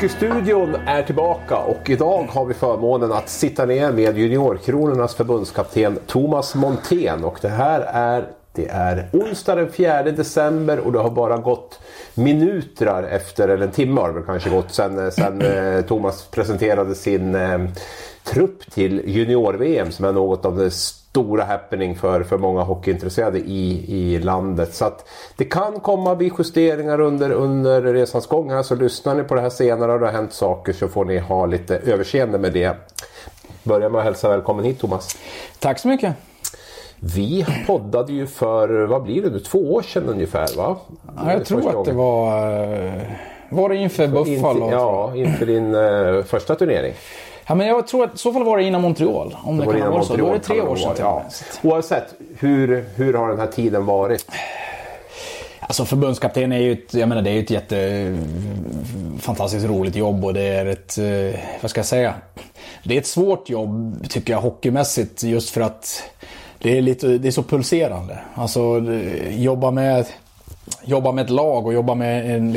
Hockeystudion är tillbaka och idag har vi förmånen att sitta ner med juniorkronornas förbundskapten Thomas Montén. Och det är onsdag den 4 december och det har bara gått minuter efter, eller en timme har det kanske gått sen Thomas presenterade sin trupp till junior-VM som är något av det stora happening för många hockeyintresserade i landet. Så att det kan komma bli justeringar under resans gång här, så lyssnar ni på det här senare och det har hänt saker så får ni ha lite överseende med det. Börja med att hälsa välkommen hit, Thomas. Tack så mycket. Vi poddade ju för, vad blir det nu, 2 år sedan ungefär, va? Ja, jag tror att det var det inför Buffalo. Inför din första turnering. Ja, men jag tror att i så fall var det innan Montreal. Om det kan vara Montreal, så. Då är det 3 år sedan. Ja. Oavsett, hur har den här tiden varit? Alltså förbundskapten är ju ett jättefantastiskt roligt jobb och det är ett, vad ska jag säga? Det är ett svårt jobb tycker jag hockeymässigt, just för att det är så pulserande. Alltså jobba med ett lag och jobba med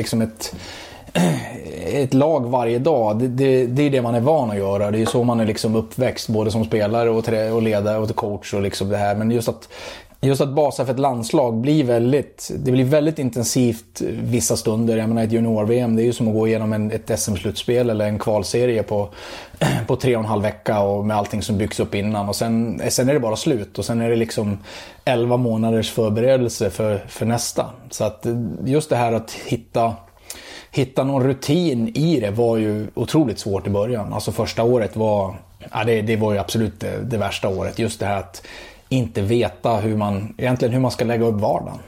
ett lag varje dag, det är det man är van att göra. Det är så man är liksom uppväxt både som spelare och ledare och coach och liksom det här. Men just att basa för ett landslag blir väldigt intensivt vissa stunder. Jag menar ett junior-VM, det är ju som att gå igenom ett SM-slutspel eller en kvalserie på 3,5 vecka och med allting som byggs upp innan. Och sen är det bara slut och sen är det liksom 11 månaders förberedelse för nästa. Så att just det här att hitta någon rutin i det var ju otroligt svårt i början. Alltså första året var ju absolut det värsta året. Just det här att inte veta hur man ska lägga upp vardagen.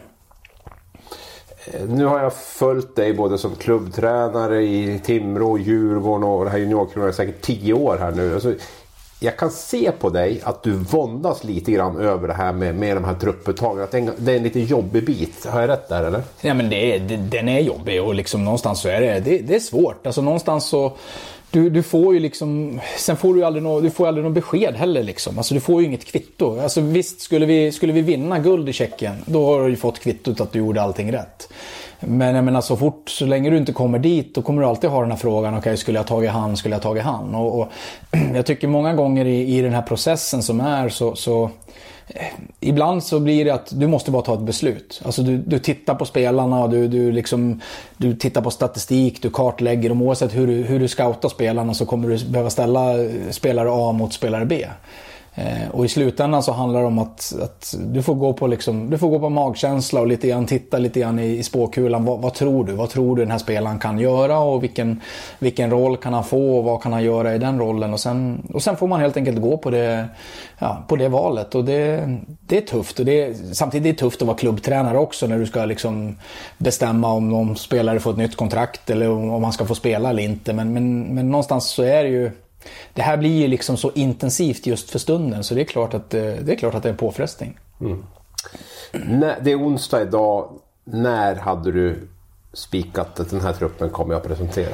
Nu har jag följt dig både som klubbtränare i Timrå, Djurgården och det här juniorkronorna säkert 10 år här nu. Alltså, jag kan se på dig att du våndas lite grann över det här med de här trupputtagen. Att det är en lite jobbig bit. Har jag rätt där eller? Ja, men den är jobbig och liksom någonstans så är det är svårt. Alltså någonstans så du får ju liksom, sen får du aldrig något besked heller liksom. Alltså du får ju inget kvitto. Alltså visst skulle vi vinna guld i Tjeckien, då har du ju fått kvittot att du gjorde allting rätt. Men jag menar så länge du inte kommer dit, då kommer du alltid ha den här frågan, okej, skulle jag tagit han? Och jag tycker många gånger i den här processen som är så ibland så blir det att du måste bara ta ett beslut. Alltså du tittar på spelarna och du tittar på statistik, du kartlägger dem. Oavsett hur du scoutar spelarna så kommer du behöva ställa spelare A mot spelare B. Och i slutändan så handlar det om att du får gå på magkänsla och titta lite grann i spåkulan. Vad tror du den här spelaren kan göra och vilken roll kan han få och vad kan han göra i den rollen, och sen får man helt enkelt gå på det valet. Och det är tufft, och samtidigt är det tufft att vara klubbtränare också när du ska liksom bestämma om spelare får ett nytt kontrakt eller om man ska få spela eller inte, men någonstans så är det ju, det här blir ju liksom så intensivt just för stunden, så det är klart att det är en påfrestning. Det är onsdag idag. När hade du spikat att den här truppen kommer jag att presentera?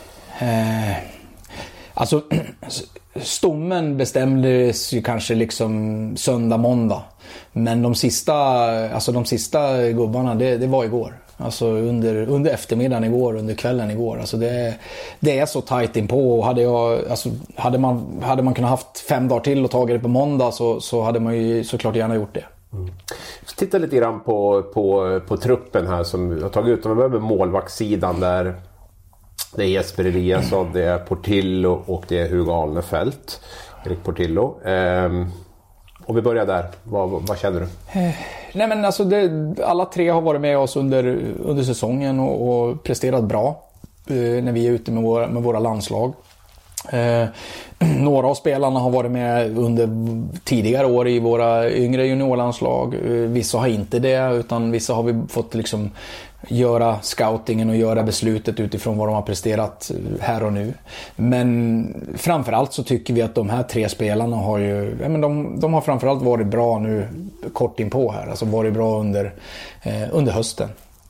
Alltså stommen bestämdes ju kanske liksom söndag, måndag. Men de sista gubbarna, det var igår. Alltså under eftermiddagen igår, under kvällen igår. Alltså det är så tajt inpå. Och hade man kunnat haft 5 dagar till och tagit det på måndag så hade man ju såklart gärna gjort det. Titta lite grann på truppen här som jag tagit ut. Om vi börjar med målvaktssidan där det är Jesper Eliasson, det är Portillo och det är Hugo Alnefelt. Erik Portillo. Och vi börjar där. Vad känner du? Nej, men alltså alla 3 har varit med oss under säsongen och presterat bra när vi är ute med våra landslag. Några av spelarna har varit med under tidigare år i våra yngre juniorlandslag. Vissa har inte det, utan vissa har vi fått liksom göra scoutingen och göra beslutet utifrån vad de har presterat här och nu. Men framförallt så tycker vi att de här 3 spelarna har ju, de har framförallt varit bra nu kort inpå här, alltså varit bra under hösten.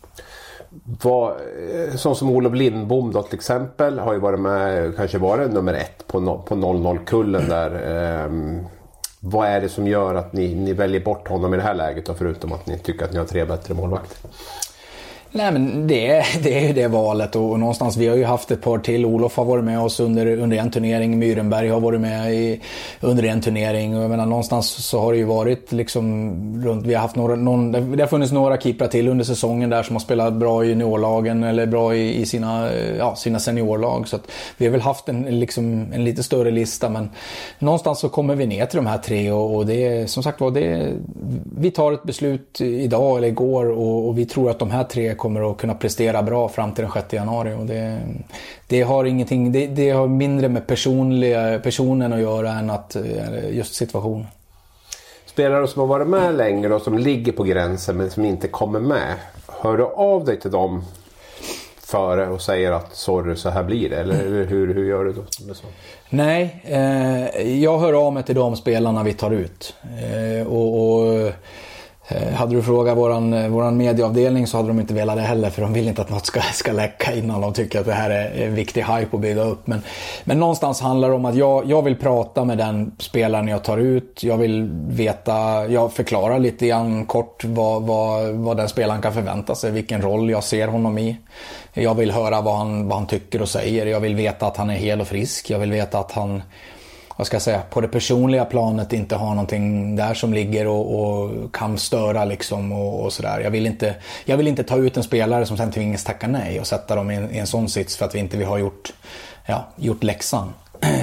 Sån som Olof Lindbom då till exempel har ju varit med, kanske varit nummer 1 på 00-kullen där. Vad är det som gör att ni väljer bort honom i det här läget då, förutom att ni tycker att ni har 3 bättre målvakter? Nej, men det är ju det valet, och någonstans vi har ju haft ett par till. Olof har varit med oss under en turnering, Myrenberg har varit med under en turnering, och jag menar, någonstans så har det ju varit liksom runt, vi har haft det har funnits några keeprar till under säsongen där som har spelat bra i juniorlagen eller bra i sina seniorlag, så att vi har väl haft en lite större lista, men någonstans så kommer vi ner till de här 3, och det är som sagt vi tar ett beslut idag eller igår, och vi tror att de här 3 kommer att kunna prestera bra fram till den 6 januari, och det har ingenting, det har mindre med personen att göra än att just situationen. Spelare som har varit med längre och som ligger på gränsen men som inte kommer med, hör du av dig till dem före och säger att sorry, så här blir det, eller hur gör du då? Nej, jag hör av mig till de spelarna vi tar ut, och hade du frågat våran medieavdelning så hade de inte velat det heller, för de vill inte att något ska läcka innan de tycker att det här är en viktig hype att bygga upp. Men någonstans handlar det om att jag vill prata med den spelaren jag tar ut. Jag vill veta, jag förklarar lite grann kort vad den spelaren kan förvänta sig, vilken roll jag ser honom i. Jag vill höra vad han tycker och säger. Jag vill veta att han är hel och frisk. Jag vill veta att han, vad ska jag säga, på det personliga planet inte har någonting där som ligger och kan störa liksom, och sådär. Jag vill inte ta ut en spelare som sen tvingas tacka nej och sätta dem i en sån sits för att vi inte har gjort läxan.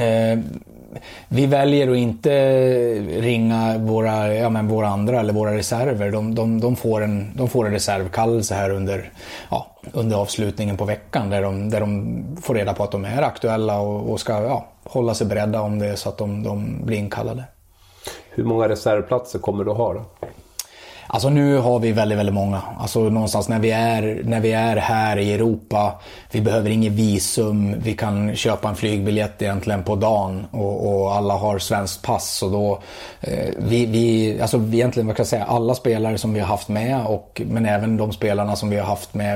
Vi väljer att inte ringa våra andra eller våra reserver. De får en reservkallelse här under avslutningen på veckan där de får reda på att de är aktuella och ska hålla sig beredda om det är så att de blir inkallade. Hur många reservplatser kommer du ha då? Alltså nu har vi väldigt, väldigt många. Alltså någonstans när vi är här i Europa, vi behöver ingen visum, vi kan köpa en flygbiljett egentligen på dagen och alla har svenskt pass, och då alltså egentligen, vad kan jag säga, alla spelare som vi har haft med, men även de spelarna som vi har haft med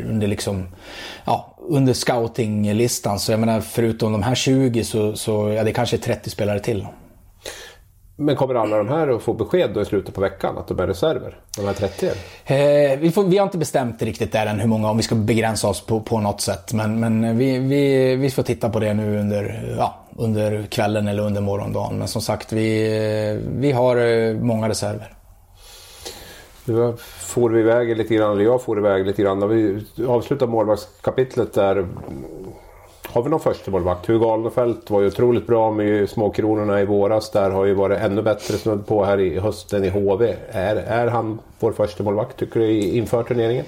under scoutinglistan, så jag menar, förutom de här 20 så det kanske är 30 spelare till. Men kommer alla de här att få besked då i slutet på veckan att de är reserver? De här 30? Vi har inte bestämt riktigt där än hur många, om vi ska begränsa oss på något sätt. Men vi får titta på det nu under kvällen eller under morgondagen. Men som sagt, vi har många reserver. Jag får iväg lite grann. När vi avslutar målvaktskapitlet där, har vi någon första målvakt? Hugo Alnefelt var ju otroligt bra med småkronorna i våras. Där har ju varit ännu bättre snudd på här i hösten i HV. Är han vår första målvakt, tycker du, inför turneringen?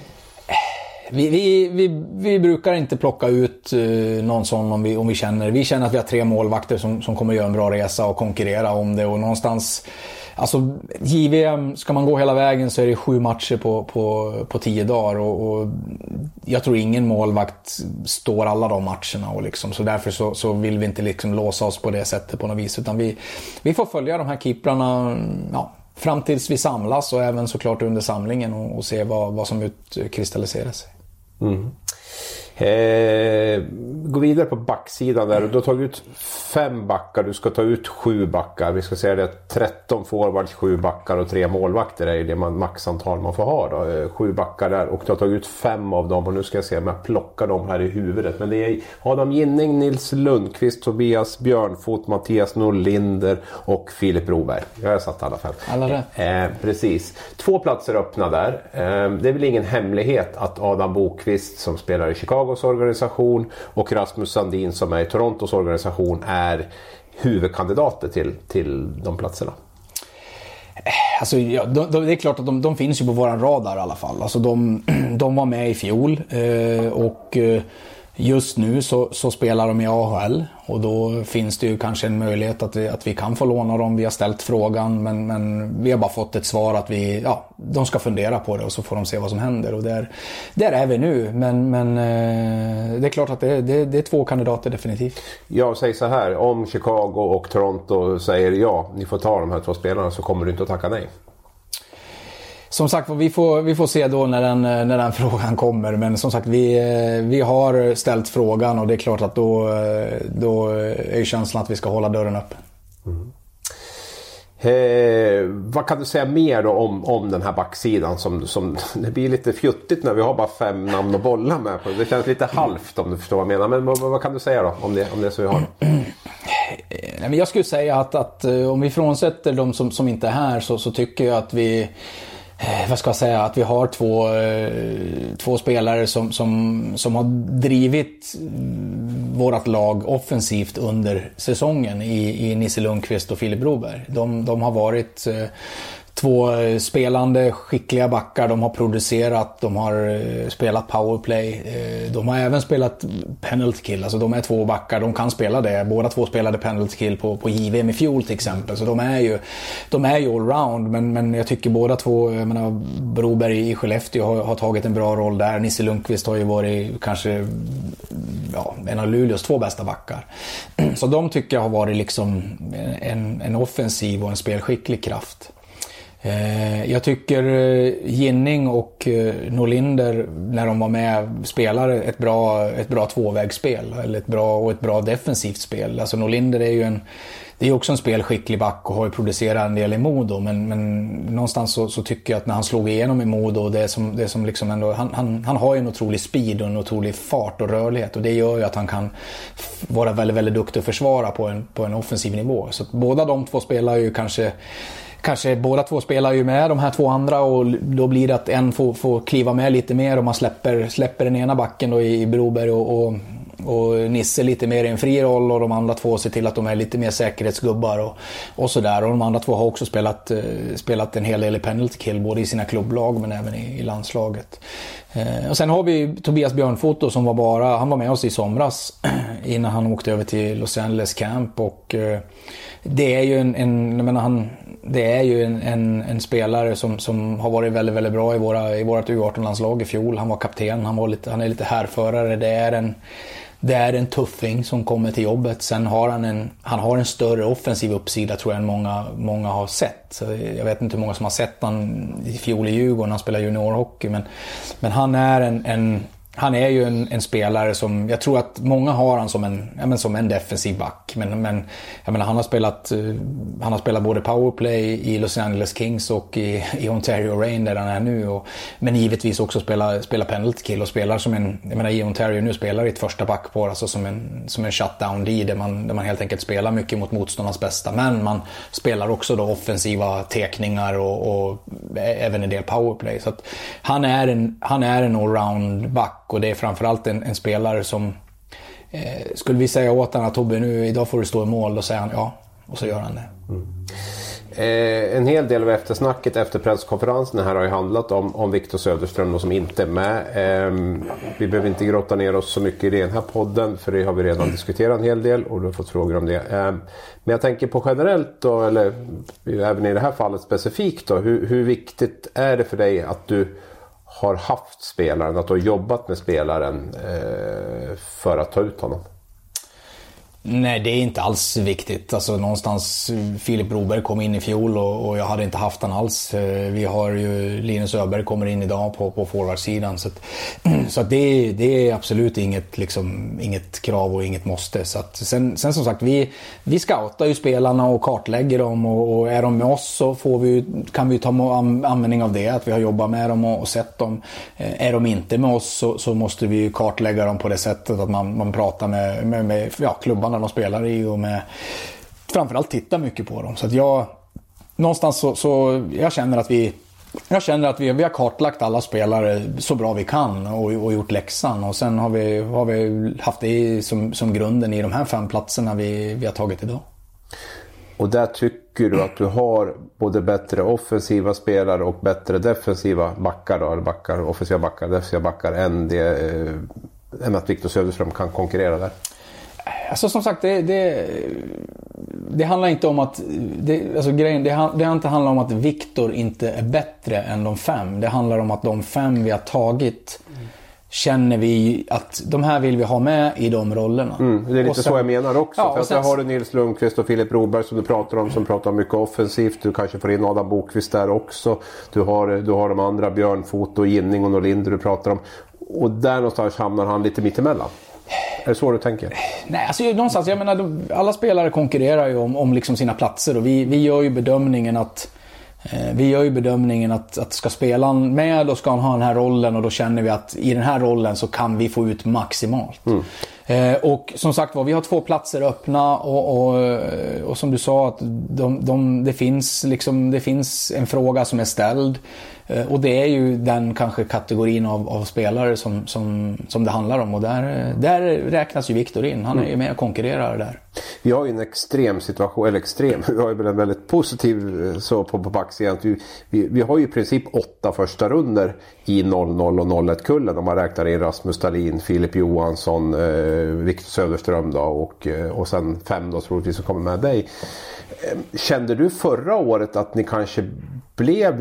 Vi brukar inte plocka ut någon sån om vi känner att vi har 3 målvakter som kommer göra en bra resa och konkurrera om det, och någonstans, alltså JVM, ska man gå hela vägen så är det 7 matcher på 10 dagar, och jag tror ingen målvakt står alla de matcherna, och liksom, så därför så vill vi inte liksom låsa oss på det sättet på något vis, utan vi får följa de här keeprarna fram tills vi samlas, och även såklart under samlingen, och se vad som utkristalliserar sig. Mm. Gå vidare på backsidan där, och du har tagit ut 5 backar, du ska ta ut 7 backar, vi ska säga det, 13 forwards, 7 backar och 3 målvakter är det maxantal man får ha då, 7 backar där, och du har tagit ut 5 av dem, och nu ska jag se om jag plockar dem här i huvudet, men det är Adam Ginning, Nils Lundqvist, Tobias Björnfot, Mattias Norlinder och Filip Broberg. Jag har satt alla 5. Alla rätt. Precis. 2 platser öppna där. Det är väl ingen hemlighet att Adam Bokvist, som spelar i Chicagos organisation, och Rasmus Sandin, som är i Torontos organisation, är huvudkandidater till de platserna. Alltså, det är klart att de finns ju på våran radar i alla fall. Alltså, de var med i fjol, och just nu så spelar de i AHL, och då finns det ju kanske en möjlighet att vi kan få låna dem. Vi har ställt frågan, men vi har bara fått ett svar att de ska fundera på det, och så får de se vad som händer, och där är vi nu, men det är klart att det är 2 kandidater definitivt. Jag säger så här, om Chicago och Toronto säger ja, ni får ta de här 2 spelarna, så kommer du inte att tacka nej. Som sagt, vi får se då när den frågan kommer, men som sagt, vi har ställt frågan, och det är klart att då är känslan att vi ska hålla dörren öppen. Vad kan du säga mer då om den här backsidan som det blir lite fjuttigt när vi har bara 5 namn att bolla med på. Det känns lite halvt om du förstår vad jag menar. Men vad kan du säga då om det så vi har? Nej, men jag skulle säga att om vi frånsätter de som inte är här så tycker jag att vi att vi har två spelare som har drivit vårat lag offensivt under säsongen i Nisse Lundqvist och Filip Broberg. De har varit två spelande, skickliga backar. De har producerat, de har spelat powerplay. De har även spelat penalty kill. Alltså de är 2 backar, de kan spela det. Båda 2 spelade penalty kill på JVM i fjol till exempel. Så de är ju allround. Men jag tycker båda 2, jag menar, Broberg i Skellefteå har tagit en bra roll där. Nisse Lundqvist har ju varit kanske en av Luleås 2 bästa backar. Så de tycker jag har varit liksom en offensiv och en spelskicklig kraft. Jag tycker Ginning och Norlinder när de var med spelar ett bra tvåvägsspel eller ett bra defensivt spel. Alltså Norlinder det är också en spelskicklig back och har ju producerat en del i Modo, men någonstans så tycker jag att när han slog igenom i Modo, det som liksom ändå, han har ju en otrolig speed och en otrolig fart och rörlighet, och det gör ju att han kan vara väldigt, väldigt duktig att försvara på en offensiv nivå. Så att båda de 2 spelar ju kanske båda 2 spelar ju med de här 2 andra, och då blir det att en får kliva med lite mer och man släpper den ena backen då i Broberg och Nisse lite mer i en fri roll, och de andra 2 ser till att de är lite mer säkerhetsgubbar och sådär. Och de andra 2 har också spelat en hel del i penalty kill, både i sina klubblag men även i landslaget. Och sen har vi Tobias Björnfoto som han var med oss i somras innan han åkte över till Los Angeles Camp, och det är ju en spelare som har varit väldigt, väldigt bra i vårt U18-landslag i fjol. Han var kapten, han är lite härförare. Det är en tuffing som kommer till jobbet. Sen har han har en större offensiv uppsida, tror jag, än många har sett. Så jag vet inte hur många som har sett han i fjol i Djurgården. Han spelar juniorhockey, men han är ju en spelare som jag tror att många har han som en defensiv back, men jag menar, han har spelat både powerplay i Los Angeles Kings och i Ontario Reign där han är nu, men givetvis också spelar penalty kill och spelar i Ontario nu spelar i ett första backpar, alltså som en shutdown D där man helt enkelt spelar mycket mot motståndarnas bästa, men man spelar också då offensiva tekningar och även en del powerplay. Så att han är en allround back. Och det är framförallt en spelare som skulle vi säga åt honom att Tobbe, nu idag får du stå i mål, då säger han ja, och så gör han det. En hel del av eftersnacket efter presskonferensen här har ju handlat om Victor Söderström som inte är med. Vi behöver inte grotta ner oss så mycket i den här podden, för det har vi redan diskuterat en hel del och du har fått frågor om det. Men jag tänker på generellt då, eller även i det här fallet specifikt då, hur viktigt är det för dig att du har haft spelaren, att du har jobbat med spelaren för att ta ut honom? Nej, det är inte alls viktigt. Alltså någonstans, Filip Broberg kom in i fjol och jag hade inte haft han alls. Vi har ju Linus Öberg kommer in idag på forwardsidan. Så att det är absolut inget krav och inget måste. Så att sen som sagt, vi scoutar ju spelarna och kartlägger dem, och är de med oss så kan vi ta användning av det, att vi har jobbat med dem och sett dem. Är de inte med oss så måste vi kartlägga dem på det sättet att man pratar med klubbarna de spelar i, och framförallt tittar mycket på dem. Så att jag känner att vi har kartlagt alla spelare så bra vi kan och gjort läxan, och sen har vi haft det som grunden i de här 5 platserna vi har tagit idag. Och där tycker du att du har både bättre offensiva spelare och bättre defensiva backar då, eller offensiva backar, defensiva backar än att Victor Söderström kan konkurrera där? Alltså som sagt, det handlar inte om att det har inte handlat om att Victor inte är bättre än de 5. Det handlar om att de 5 vi har tagit känner vi att de här vill vi ha med i de rollerna. Det är lite så jag menar också. Ja, för att där har du Nils Lundqvist och Filip Broberg som du pratar om, som pratar mycket offensivt. Du kanske får in Adam Bokvist där också. Du har de andra, Björnfoto, Ginning och Norlinder du pratar om. Och där någonstans hamnar han lite mittemellan. Är det så du tänker? Nej, alltså någonstans, jag menar, alla spelare konkurrerar ju om liksom sina platser, och vi gör ju bedömningen att ska spelaren med och ska han ha den här rollen, och då känner vi att i den här rollen så kan vi få ut maximalt. Och som sagt var, vi har 2 platser öppna, och som du sa, att det finns en fråga som är ställd, och det är ju den kanske kategorin av spelare som det handlar om, och där räknas ju Viktor in. Han är ju med och konkurrerar där. Vi har ju en extrem situation, eller vi har ju en väldigt positiv så på backsidan. Vi har ju i princip 8 första runder i 00 och 01-kullen, om man räknar in Rasmus Dahlin, Filip Johansson, Viktor Söderström då, och sen 5 då troligtvis som kommer med dig. Kände du förra året att ni kanske blev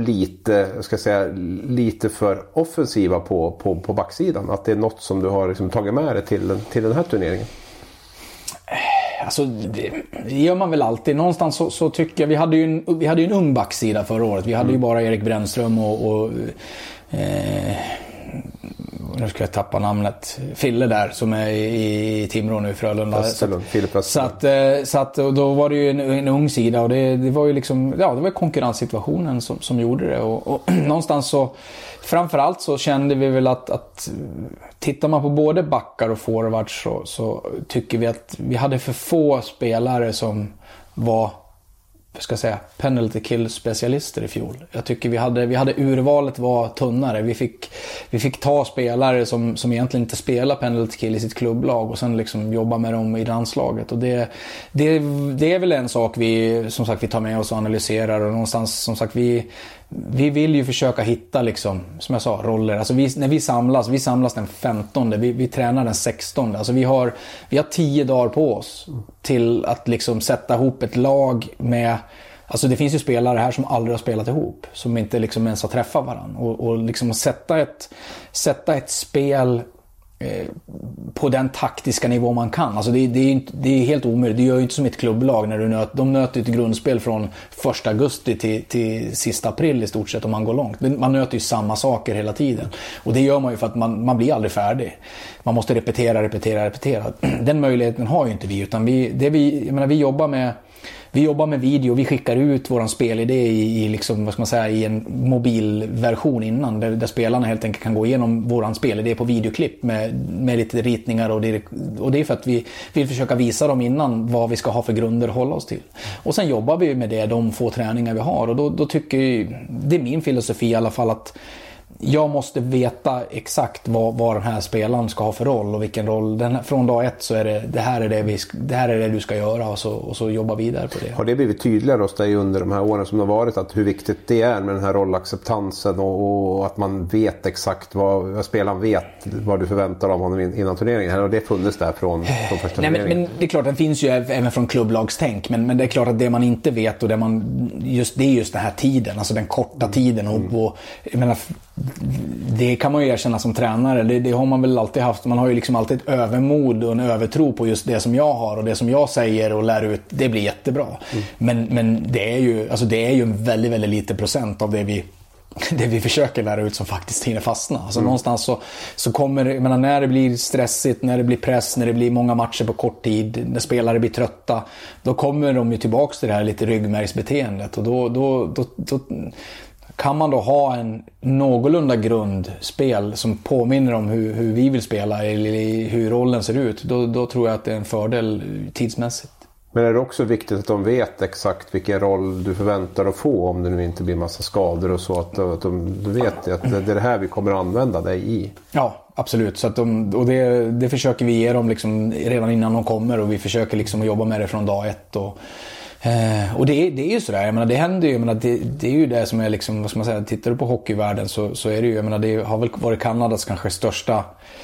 lite för offensiva på backsidan? Att det är något som du har liksom tagit med dig till den här turneringen? Alltså, det gör man väl alltid. Någonstans så tycker jag, vi hade ju en ung backsida förra året. Vi hade ju bara Erik Brännström och nu ska jag tappa namnet, Fille där som är i Timrå nu i Frölunda. Så att då var det ju en ung sida, och det var ju liksom, ja, det var konkurrenssituationen som gjorde det, och någonstans så framförallt så kände vi väl att tittar man på både backar och forwards så tycker vi att vi hade för få spelare som var, penalty kill specialister i fjol. Jag tycker vi hade urvalet var tunnare. Vi fick ta spelare som egentligen inte spelar penalty kill i sitt klubblag, och sen liksom jobba med dem i landslaget, och det är väl en sak vi tar med oss och analyserar, och någonstans som sagt vi vill ju försöka hitta liksom, som jag sa, roller. Alltså när vi samlas den 15, vi tränar den 16. Alltså vi har 10 dagar på oss till att liksom sätta ihop ett lag med, alltså det finns ju spelare här som aldrig har spelat ihop, som inte liksom ens har träffat varandra, och liksom sätta ett spel på den taktiska nivå man kan. Alltså det är helt omöjligt. Det gör ju inte som ett klubblag när de nöter ett grundspel från 1 augusti till sista april i stort sett, om man går långt. Man nöter ju samma saker hela tiden, och det gör man ju för att man blir aldrig färdig. Man måste repetera. Den möjligheten har ju inte vi, utan vi jobbar med video, vi skickar ut våran spelidé i liksom, i en mobilversion innan, där spelarna helt enkelt kan gå igenom våran spelidé på videoklipp med lite ritningar, och det är för att vi vill försöka visa dem innan vad vi ska ha för grunder att hålla oss till. Och sen jobbar vi med det, de få träningar vi har, och då tycker jag, det är min filosofi i alla fall, att jag måste veta exakt vad den här spelaren ska ha för roll, och vilken roll. Från dag 1 så är det här är det du ska göra, och så jobba vidare på det. Har det blivit tydligare hos dig under de här åren som det har varit, att hur viktigt det är med den här rollacceptansen, och att man vet exakt vad spelaren vet, vad du förväntar av honom innan turneringen? Här har det funnits där från första turneringen? Men det är klart, den finns ju även från klubblagstänk, men det är klart att det man inte vet, och det är just den här tiden, alltså den korta tiden, och jag menar, det kan man ju erkänna som tränare, det har man väl alltid haft. Man har ju liksom alltid ett övermod och en övertro på just det som jag har, och det som jag säger och lär ut, det blir jättebra. Men det är ju en väldigt, väldigt liten procent av det vi försöker lära ut som faktiskt hinner fastna. Alltså någonstans så kommer, jag menar, när det blir stressigt, när det blir press, när det blir många matcher på kort tid, när spelare blir trötta, då kommer de ju tillbaks till det här lite ryggmärgsbeteendet, och då kan man då ha en någorlunda grundspel som påminner om hur vi vill spela, eller hur rollen ser ut, då tror jag att det är en fördel tidsmässigt. Men är det också viktigt att de vet exakt vilken roll du förväntar att få, om det nu inte blir massa skador och så, att du vet att det är det här vi kommer att använda dig i? Ja, absolut. Så att det försöker vi ge dem liksom redan innan de kommer, och vi försöker liksom jobba med det från dag 1. Och det är ju sådär, jag menar, det händer ju, jag menar, det är ju det som är liksom, vad ska man säga, tittar du på hockeyvärlden så är det ju, jag menar, det har väl varit Kanadas kanske största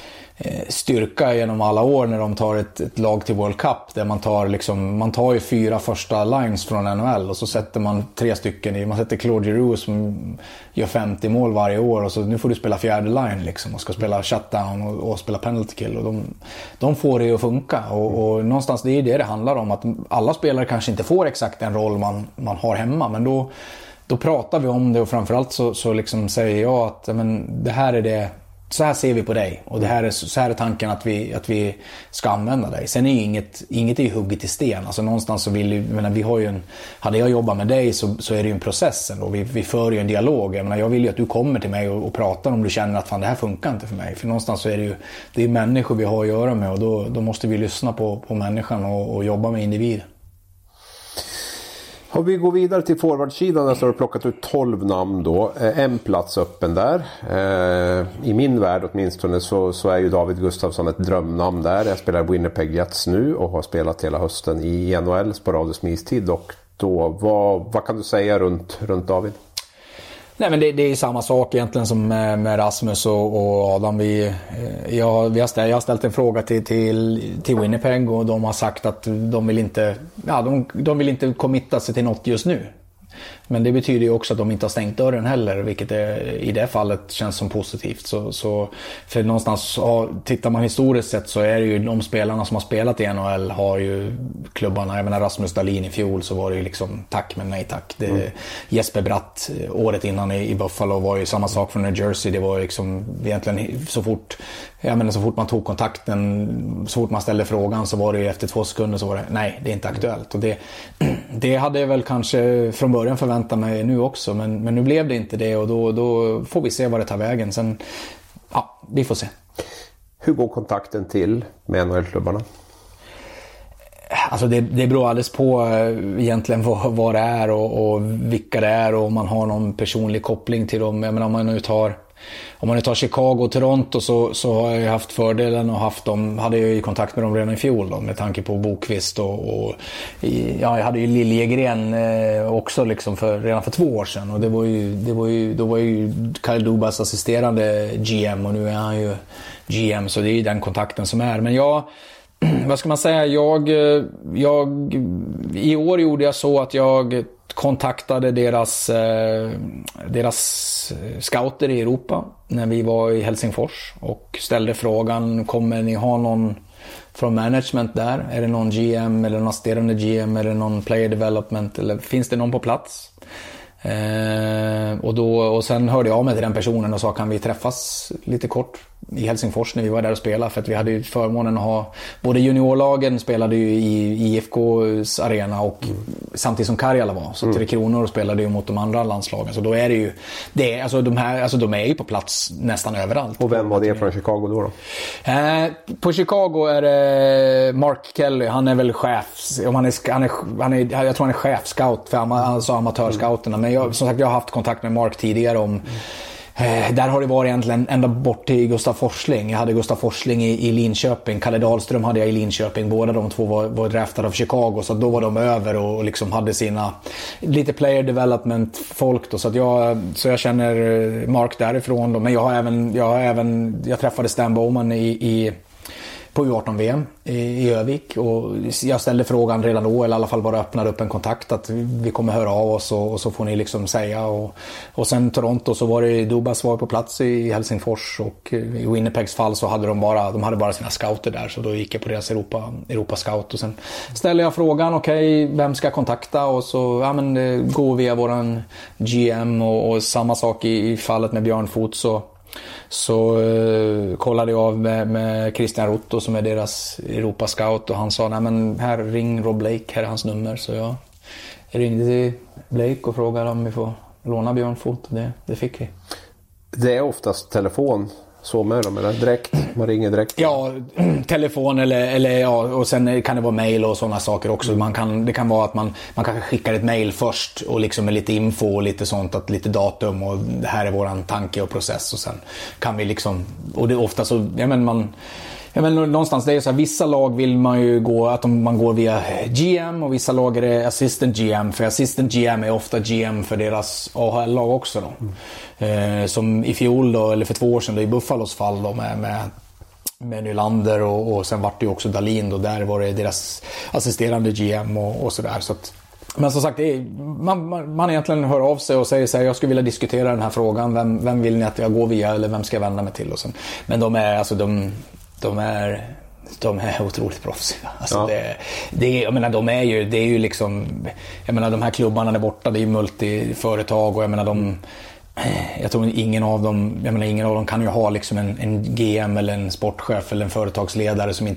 styrka genom alla år när de tar ett lag till World Cup, där man tar ju 4 första lines från NHL, och så sätter man 3 stycken i, man sätter Claude Giroux som gör 50 mål varje år, och så nu får du spela 4:e line liksom, och ska spela shutdown och spela penalty kill, och de får det att funka, och någonstans det är det handlar om, att alla spelare kanske inte får exakt den roll man har hemma, men då pratar vi om det, och framförallt så liksom säger jag att, men, det här är det så här ser vi på dig och så här är tanken att vi ska använda dig. Sen är ju inget är hugget i sten. Alltså någonstans så vi har ju hade jag jobbat med dig så är det ju en process ändå. Vi för ju en dialog. Jag vill ju att du kommer till mig och pratar om du känner att fan, det här funkar inte för mig. För någonstans så är det är människor vi har att göra med och då måste vi lyssna på människan och jobba med individ. Om vi går vidare till forwardsidan så har du plockat ut 12 namn då. En plats öppen där. I min värld åtminstone så är ju David Gustafsson ett drömnamn där. Jag spelar Winnipeg Jets nu och har spelat hela hösten i NHL sporadisk istid. Och då, vad kan du säga runt David? Nej, men det är samma sak egentligen som med Rasmus och Adam. Jag har ställt en fråga till Winnipeg och de har sagt att de vill inte committa sig till något just nu. Men det betyder ju också att de inte har stängt dörren heller, vilket i det fallet känns som positivt. Så för någonstans, tittar man historiskt sett så är det ju de spelarna som har spelat i NHL har ju klubbarna, jag menar Rasmus Dahlin i fjol så var det ju liksom tack men nej tack. Jesper Bratt året innan i Buffalo var ju samma sak från New Jersey. Det var liksom egentligen så fort man tog kontakten, så fort man ställde frågan så var det ju efter 2 sekunder så var det nej, det är inte aktuellt. Och det hade jag väl kanske från början förväntat mig nu också, men nu blev det inte det och då får vi se vad det tar vägen. Sen, ja, vi får se. Hur går kontakten till med NHL-klubbarna? Alltså det beror alldeles på egentligen vad det är och vilka det är och om man har någon personlig koppling till dem. Jag menar, om man nu tar Chicago och Toronto så har jag haft fördelen och hade jag ju kontakt med dem redan i fjol då, med tanke på Bokvist och jag hade ju Liljegren också liksom redan för 2 år sedan och då var ju Kyle Dubas assisterande GM och nu är han ju GM, så det är ju den kontakten som är. Men vad ska man säga, i år gjorde jag så att jag kontaktade deras scouter i Europa när vi var i Helsingfors och ställde frågan, kommer ni ha någon från management där? Är det någon GM eller någon assisterande GM eller någon player development eller finns det någon på plats? Och sen hörde jag med till den personen och sa, kan vi träffas lite kort i Helsingfors när vi var där och spelade, för att vi hade ju förmånen att ha både juniorlagen spelade ju i IFKs arena och samtidigt som Karjala var, så 3 Kronor spelade ju mot de andra landslagen, så då är det ju de är ju på plats nästan överallt. Och vem var det från Chicago då? På Chicago är det Mark Kelly, han är väl chef, jag tror han är chefscout för amatörscouterna, men jag har haft kontakt med Mark tidigare om där har det varit egentligen ända bort till Gustav Forsling. Jag hade Gustav Forsling i Linköping. Kalle Dahlström hade jag i Linköping. Båda de två var draftade av Chicago. Så då var de över och liksom hade sina lite player development folk då. Så jag känner Mark därifrån då. Men jag träffade Stan Bowman på U18-VM i Övik och jag ställde frågan redan då, eller i alla fall bara öppnade upp en kontakt att vi kommer höra av oss och så får ni liksom säga och sen Toronto så var det Dubas var på plats i Helsingfors och i Winnipegs fall så hade de hade bara sina scouter där, så då gick jag på deras Europa scout och sen ställde jag frågan, okej, vem ska jag kontakta, och så gå via våran GM och samma sak i fallet med Björn Foot så kollade jag av med Christian Rotto som är deras Europa scout och han sa, nej men här, ring Rob Blake, här är hans nummer. Så jag ringde till Blake och frågade om vi får låna Björn Foot, och det fick vi. Det är oftast telefon så med dem, eller direkt? Man ringer direkt? Ja, telefon eller och sen kan det vara mail och sådana saker också. Det kan vara att man kanske skickar ett mail först och liksom med lite info och lite sånt, att lite datum och det här är våran tanke och process, och sen kan vi liksom, och det är ofta så, någonstans det är så här, vissa lag vill man ju gå att man går via GM och vissa lag är det assistant GM, för assistant GM är ofta GM för deras AHL-lag också då. Som i fjol då, eller för 2 år sedan då, i Buffalos fall då med Nylander och sen vart det ju också Dahlin då, där var det deras assisterande GM och sådär, så att, men som sagt, man egentligen hör av sig och säger så här, jag skulle vilja diskutera den här frågan, vem vill ni att jag går via, eller vem ska jag vända mig till, och sen, men de är alltså de är otroligt proffsiga. Alltså jag menar, det är ju liksom, jag menar, de här klubbarna där borta, det är ju multiföretag, och jag menar Jag tror ingen av dem kan ju ha liksom en GM eller en sportchef eller en företagsledare som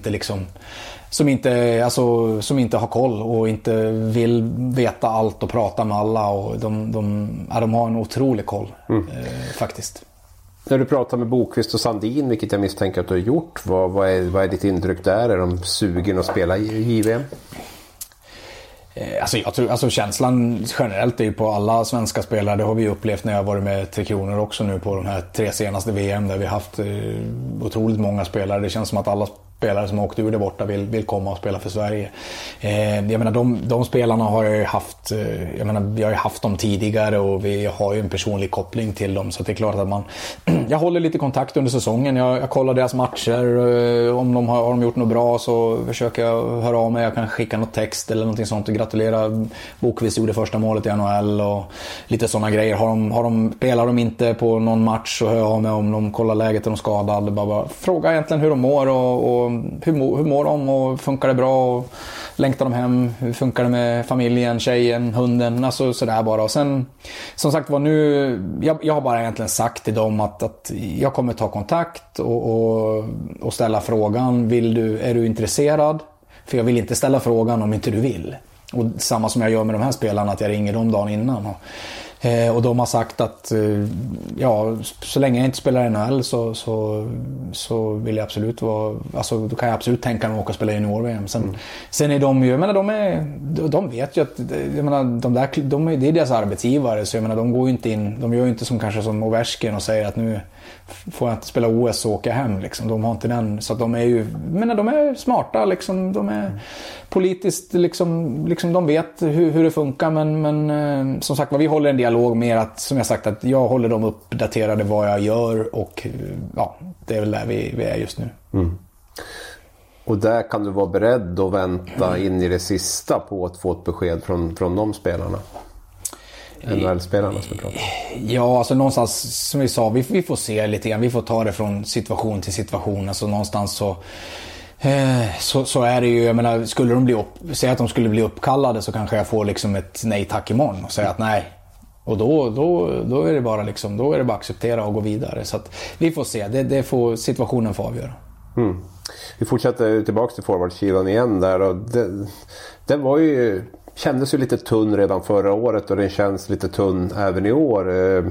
inte har koll och inte vill veta allt och prata med alla, och de har en otrolig koll faktiskt. När du pratar med Bokvist och Sandin, vilket jag misstänker att du har gjort, vad är ditt intryck där? Är de sugen att spela i JVM? Jag tror känslan generellt är ju på alla svenska spelare. Det har vi upplevt när jag varit med Tre Kronor också nu på de här 3 senaste VM, där vi haft otroligt många spelare. Det känns som att alla spelare som har åkt ur det borta vill komma och spela för Sverige. Jag menar, de spelarna har jag ju haft, vi har ju haft dem tidigare och vi har ju en personlig koppling till dem, så det är klart att jag håller lite kontakt under säsongen. Jag kollar deras matcher, om de har gjort något bra så försöker jag höra av mig. Jag kan skicka något text eller någonting sånt och gratulera. Bokvist gjorde första målet i NHL och lite sådana grejer. Spelar de inte på någon match så hör jag av mig om de kollar läget och de skadade. Bara fråga egentligen hur de mår och hur mår de och funkar det bra och längtar de hem, hur funkar det med familjen, tjejen, hunden, alltså sådär bara. Och sen som sagt var nu, jag har bara egentligen sagt till dem att jag kommer ta kontakt och ställa frågan, är du intresserad? För jag vill inte ställa frågan om inte du vill. Och samma som jag gör med de här spelarna, att jag ringer dem dagen innan. Och de har sagt att så länge jag inte spelar i NHL så vill jag absolut då kan jag absolut tänka mig att åka och spela junior-VM. Sen är de ju, de vet ju att det är deras arbetsgivare, så jag menar, de går ju inte in, de gör ju inte som Ovechkin och säger att nu får jag inte spela OS och åka hem liksom. De har inte den, så att de är ju, de är smarta liksom, de är politiskt liksom de vet hur det funkar, men som sagt, vi håller en dialog med att, som jag sagt, att jag håller dem uppdaterade vad jag gör, och det är väl där vi är just nu. Och där kan du vara beredd att vänta in i det sista på att få ett besked från de spelarna? NHL-spelarna som vi pratar om. Ja, alltså någonstans som vi sa, vi får se lite grann, vi får ta det från situation till situation, alltså någonstans så är det ju, jag menar, skulle de säga att de skulle bli uppkallade, så kanske jag får liksom ett nej tack imorgon och säga att nej, och då är det bara liksom, då är det bara acceptera och gå vidare, så att vi får se, det får situationen få avgöra. Vi fortsätter tillbaka till forwardskivan igen där, och den var ju, kändes ju lite tunn redan förra året, och den känns lite tunn även i år.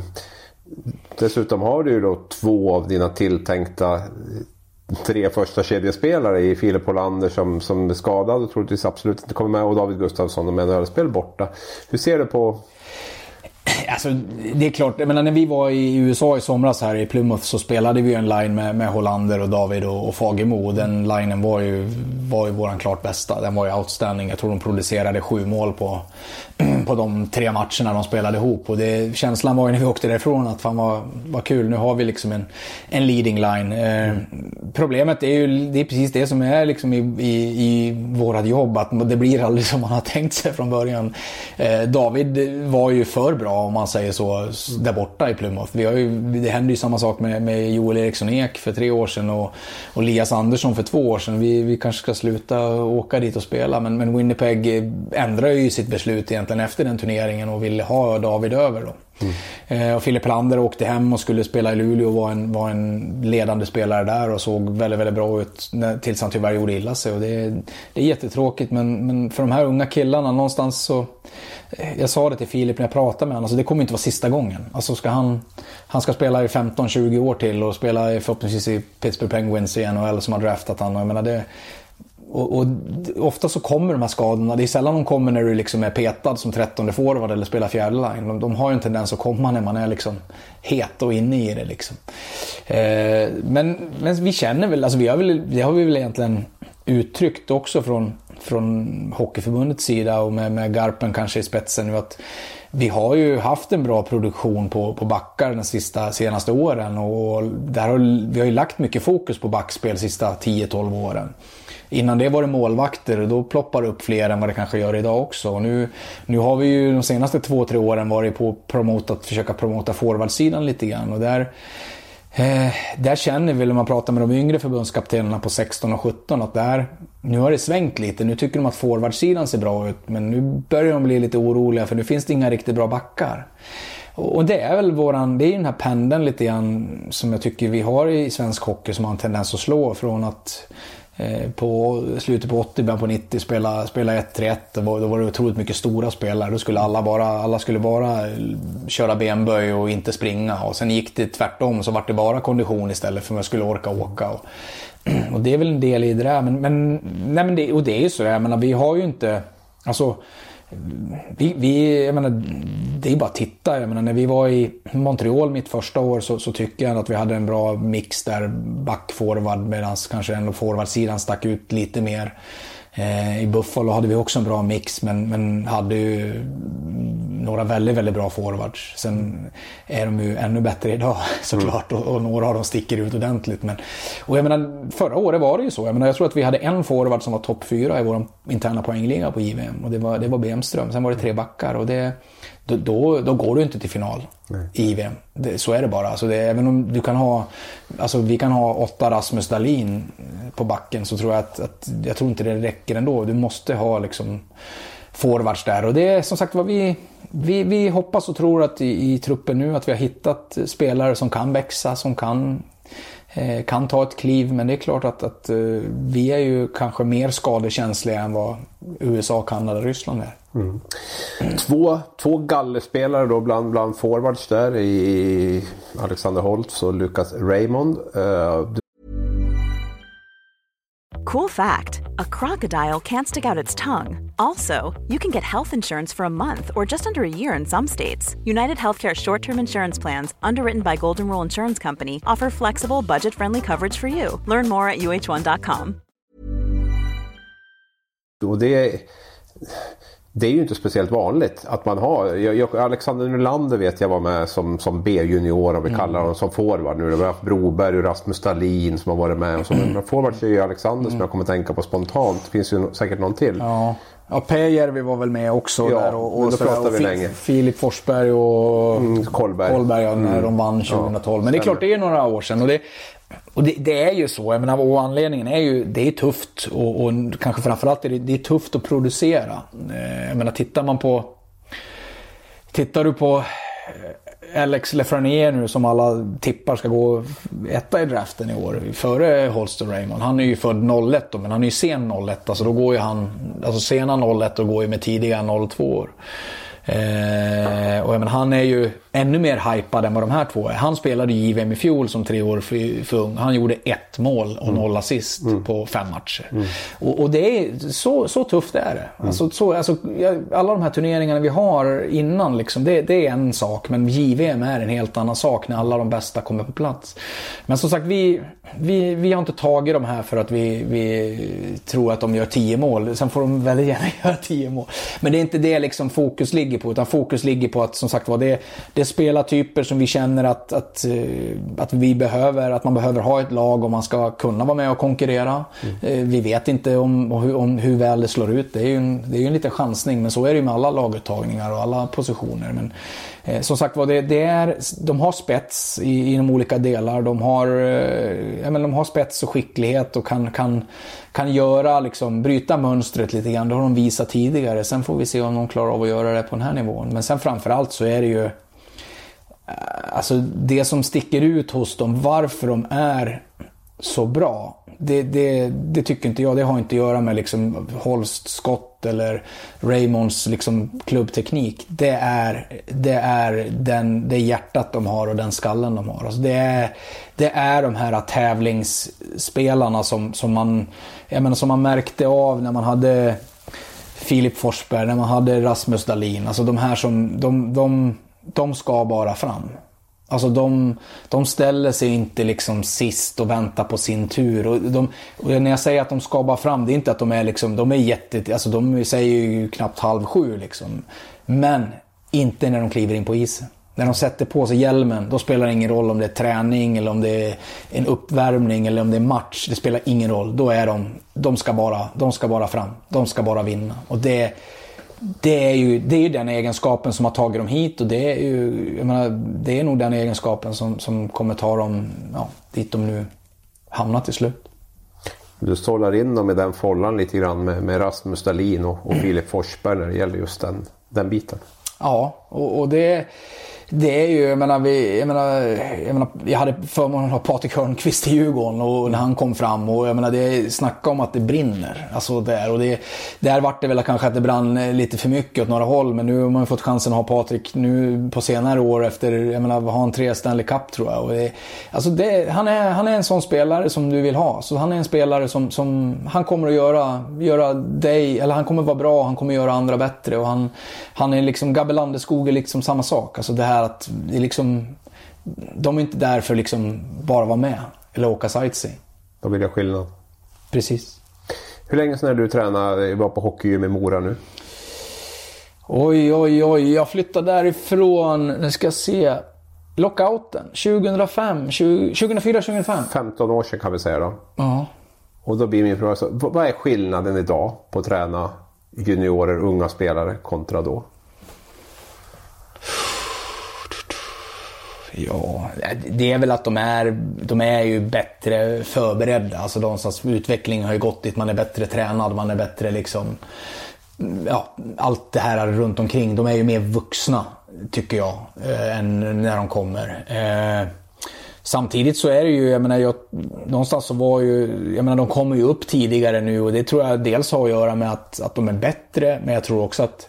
Dessutom har du ju då 2 av dina tilltänkta 3 första kedjespelare i Filip Hollander som är skadad och troligtvis absolut inte kommer med, och David Gustafsson med NHL-spel borta. Hur ser du på? Alltså, det är klart, jag menar, när vi var i USA i somras här i Plymouth, så spelade vi en line med Hollander och David och Fagemo. Den linen var ju våran klart bästa. Den var ju outstanding. Jag tror de producerade 7 mål på de 3 matcherna de spelade ihop. Och känslan var ju när vi åkte därifrån att fan vad kul, nu har vi liksom en leading line. Problemet är ju, det är precis det som är liksom i vårat jobb, att det blir aldrig som man har tänkt sig från början. David var ju för bra, om man säger så, där borta i Plymouth. Det hände ju samma sak med Joel Eriksson Ek för 3 år sedan och Elias Andersson för 2 år sedan. Vi kanske ska sluta åka dit och spela, men Winnipeg ändrar ju sitt beslut egentligen efter den turneringen och ville ha David över då. Och Filip Hollander åkte hem och skulle spela i Luleå och var en ledande spelare där och såg väldigt, väldigt bra ut tills han tyvärr gjorde illa sig, och det är jättetråkigt, men för de här unga killarna någonstans så, jag sa det till Filip när jag pratade med honom, alltså det kommer inte vara sista gången. Alltså han ska spela i 15-20 år till och spela förhoppningsvis i Pittsburgh Penguins i NHL som har draftat han, och jag menar det. Och ofta så kommer de här skadorna, det är sällan de kommer när du liksom är petad som 13:e forward eller spelar fjärde line. De har ju en tendens att komma när man är liksom het och inne i det liksom. Men vi känner väl, alltså det har vi väl egentligen uttryckt också från Hockeyförbundets sida, och med Garpen kanske i spetsen nu, att vi har ju haft en bra produktion på backar de senaste åren, och vi har ju lagt mycket fokus på backspel de sista 10-12 åren. Innan det var det målvakter, och då ploppar det upp fler än vad det kanske gör idag också. Och nu har vi ju de senaste 2-3 åren varit på att försöka promota forwardsidan lite grann, och där känner vi, när man pratar med de yngre förbundskaptenerna på 16 och 17, att nu har det svängt lite. Nu tycker de att forwardsidan ser bra ut, men nu börjar de bli lite oroliga, för nu finns det inga riktigt bra backar. Och det är väl det är ju den här pendeln lite grann som jag tycker vi har i svensk hockey som har en tendens att slå från att på slutet på 80, början på 90 spela 1-3-1. Då var det otroligt mycket stora spelare. Då skulle alla skulle bara köra benböj och inte springa. Och sen gick det tvärtom, så var det bara kondition istället för att man skulle orka åka. Och det är väl en del i det där. Men det är ju så där. Jag menar, vi har ju inte... Alltså, jag menar, det är bara att titta. Jag menar, när vi var i Montreal mitt första år så tycker jag att vi hade en bra mix där, back-forward, medan kanske ändå forwardsidan stack ut lite mer. I Buffalo hade vi också en bra mix, men hade ju några väldigt, väldigt bra forwards. Sen är de ju ännu bättre idag såklart, och några av dem sticker ut ordentligt. Och jag menar, förra året var det ju så. Jag tror att vi hade en forward som var topp 4 i vår interna poängliga på JVM, och det var Bemström. Sen var det 3 backar, och då går du inte till final. Nej. I JVM. Så är det bara. Alltså även om du kan ha, alltså vi kan ha 8 Rasmus Dahlin på backen, så tror jag att jag tror inte det räcker ändå. Du måste ha liksom forwards där, och det är som sagt vad vi hoppas och tror att i truppen nu att vi har hittat spelare som kan växa, som kan ta ett kliv, men det är klart att vi är ju kanske mer skadekänsliga än vad USA, Kanada och Ryssland är. Mm. Två gallespelare då bland forwards där i Alexander Holtz och Lucas Raymond. Cool fact, a crocodile can't stick out its tongue. Also, you can get health insurance for a month or just under a year in some states. United Healthcare short-term insurance plans, underwritten by Golden Rule Insurance Company, offer flexible, budget-friendly coverage for you. Learn more at uh1.com. Och det är ju inte speciellt vanligt att man har... Alexander Nylander vet jag var med som B-junior, om vi kallar honom, som forward nu. Det har haft Broberg och Rasmus Dahlin som har varit med. Och som forward är ju Alexander som jag kommer tänka på spontant. Det finns ju säkert någon till. Ja, P-Järvi var väl med också där, och då pratar vi länge. Filip Forsberg och Kollberg när de vann 2012. Men det är klart, det är några år sedan, och det är ju så. Jag menar, och anledningen är ju, det är tufft, och kanske framförallt det är tufft att producera. Jag menar, tittar du på Alex Lafreniere nu, som alla tippar ska gå etta i draften i år före Holster Raymond. Han är ju född 01 då, men han är ju sen 01, alltså då går ju han, alltså sena 01 och går ju med tidiga 02 år. Och jag menar, han är ju ännu mer hypad än vad de här två är. Han spelade i JVM i fjol som 3 år för ung. Han gjorde 1 mål och 0 assist på 5 matcher. Och det är så tufft är det. Alla de här turneringarna vi har innan liksom, det är en sak, men JVM är en helt annan sak när alla de bästa kommer på plats. Men som sagt, vi har inte tagit de här för att vi tror att de gör 10 mål. Sen får de väldigt gärna göra 10 mål. Men det är inte det liksom fokus ligger på, utan fokus ligger på att, som sagt, det är spelartyper som vi känner att vi behöver, att man behöver ha ett lag om man ska kunna vara med och konkurrera. Vi vet inte om hur väl det slår ut. Det är ju en liten chansning, men så är det ju med alla laguttagningar och alla positioner. Men som sagt, de har spets i de olika delar. De har spets och skicklighet och kan göra, liksom, bryta mönstret lite grann. Det har de visat tidigare. Sen får vi se om de klarar av att göra det på den här nivån. Men sen framförallt så är det ju, alltså det som sticker ut hos dem, varför de är så bra, det tycker inte jag. Det har inte att göra med liksom Holst skott eller Raymonds liksom klubbteknik. Det är det hjärtat de har och den skallen de har. Alltså det är de här tävlingsspelarna som man märkte av när man hade Filip Forsberg, när man hade Rasmus Dahlin. Alltså de här som de ska bara fram. Alltså de ställer sig inte liksom sist och väntar på sin tur. Och när jag säger att de ska bara fram, det är inte att de är liksom, alltså de säger ju knappt 6:30 liksom. Men inte när de kliver in på isen. När de sätter på sig hjälmen, då spelar det ingen roll om det är träning eller om det är en uppvärmning eller om det är match. Det spelar ingen roll. Då är de ska bara fram. De ska bara vinna. Och det är ju den egenskapen som har tagit dem hit, och det är ju, jag menar, det är nog den egenskapen som kommer ta dem dit de nu hamnar till slut. Du sållar in dem i den follan lite grann med Rasmus Dahlin och Filip Forsberg när det gäller just den biten. Ja, och det det är ju, jag menar, jag hade förmånen att ha Patrik Hörnqvist i Djurgården och när han kom fram och jag menar, det snackar om att det brinner. Alltså där, och där vart det väl kanske att det brann lite för mycket åt några håll, men nu har man fått chansen att ha Patrik nu på senare år efter, jag menar, har han 3 Stanley Cup tror jag. Och han är en sån spelare som du vill ha. Så han är en spelare som han kommer att göra dig, eller han kommer vara bra, han kommer göra andra bättre, och han är liksom Gabbe Landeskog är liksom samma sak. Alltså det här att det är liksom, de är inte där för liksom bara vara med eller åka sightseeing. Då vill jag skillnad. Precis. Hur länge sedan är du tränade, var på hockeygym i Mora nu? Oj, jag flyttade därifrån, nu ska jag se, lockouten 2004-2005. 15 år sedan kan vi säga då. Ja. Och då blir min fråga, så, vad är skillnaden idag på att träna juniorer, unga spelare kontra då? Ja, det är väl att de är ju bättre förberedda. Alltså någonstans utvecklingen har ju gått dit, man är bättre tränad, man är bättre liksom, ja, allt det här runt omkring. De är ju mer vuxna tycker jag än när de kommer. Samtidigt så är det ju, jag menar, någonstans så var ju, jag menar, de kommer ju upp tidigare nu, och det tror jag dels har att göra med att de är bättre, men jag tror också att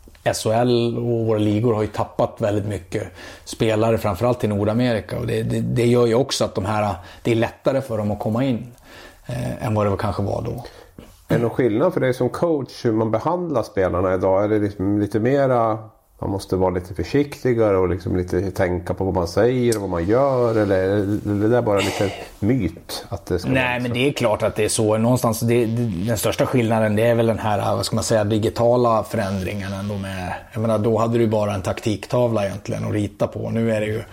SHL och våra ligor har ju tappat väldigt mycket spelare, framförallt i Nordamerika, och det gör ju också att det är lättare för dem att komma in än vad det kanske var då. Är det någon skillnad för dig som coach hur man behandlar spelarna idag? Är det liksom lite mera, man måste vara lite försiktigare och liksom lite tänka på vad man säger och vad man gör, eller är det bara lite myt att det ska? Nej, men det är klart att det är så. Någonstans, den största skillnaden, det är väl den här, vad ska man säga, digitala förändringen ändå med, jag menar, då hade du bara en taktiktavla egentligen att rita på. Nu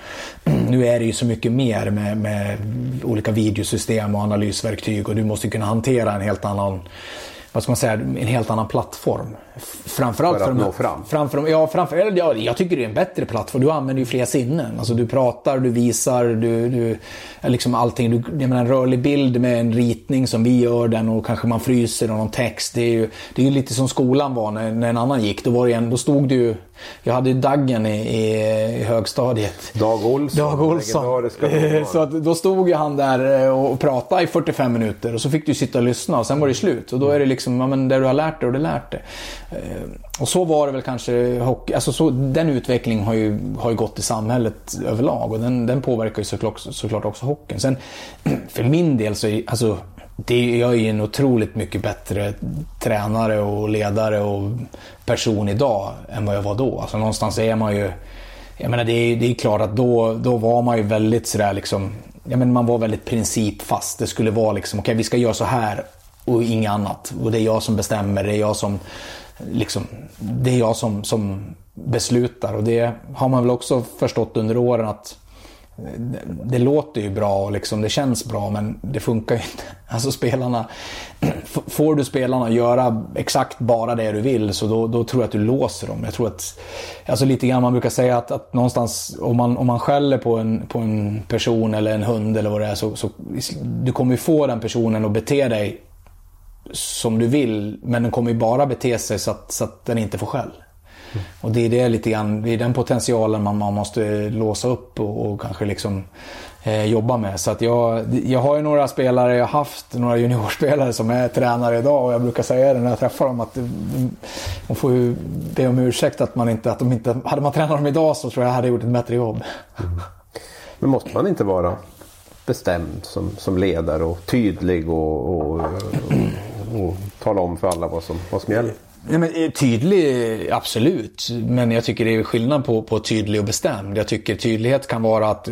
är det ju så mycket mer med olika videosystem och analysverktyg, och du måste kunna hantera en helt annan, vad ska man säga, en helt annan plattform. Framförallt för att nå fram. Jag tycker det är en bättre plattform. Du använder ju fler sinnen. Alltså du pratar, du visar, du liksom allting. Jag menar, en rörlig bild med en ritning som vi gör den, och kanske man fryser någon text. Det är ju lite som skolan var när en annan gick. Då stod det ju, jag hade ju Daggen i högstadiet. Dag Olsson. Så att då stod ju han där och pratade i 45 minuter, och så fick du sitta och lyssna, och sen var det slut. Och då är det liksom, ja, men där du har lärt dig och det lärt dig. Och så var det väl kanske hockey, alltså så, den utvecklingen har ju gått i samhället överlag, och den påverkar ju såklart också hockeyn. Sen för min del så är, alltså, jag är ju en otroligt mycket bättre tränare och ledare och person idag än vad jag var då. Alltså någonstans är man ju, jag menar, det är klart att då var man ju väldigt sådär liksom, jag menar, man var väldigt principfast. Det skulle vara liksom, okej, vi ska göra så här och inget annat, och det är jag som bestämmer, det är jag som liksom, det är jag som beslutar, och det har man väl också förstått under åren att det låter ju bra och liksom, det känns bra, men det funkar ju inte. Alltså spelarna, får du spelarna göra exakt bara det du vill, så då tror jag att du låser dem. Jag tror att, alltså lite grann, man brukar säga att någonstans om man skäller på en person eller en hund eller vad det är, så du kommer ju få den personen att bete dig som du vill, men den kommer ju bara bete sig så att den inte får skäll. Och det är det lite grann, det är den potentialen man måste låsa upp och kanske liksom jobba med. Så att jag har ju några spelare, jag har haft några juniorspelare som är tränare idag, och jag brukar säga det när jag träffar dem att de får ju be om ursäkt att de inte, hade man tränat dem idag så tror jag hade gjort ett bättre jobb. Men måste man inte vara bestämd som ledare och tydlig och tala om för alla vad som gäller? Ja, men tydlig, absolut. Men jag tycker det är skillnad på tydlig och bestämd. Jag tycker tydlighet kan vara att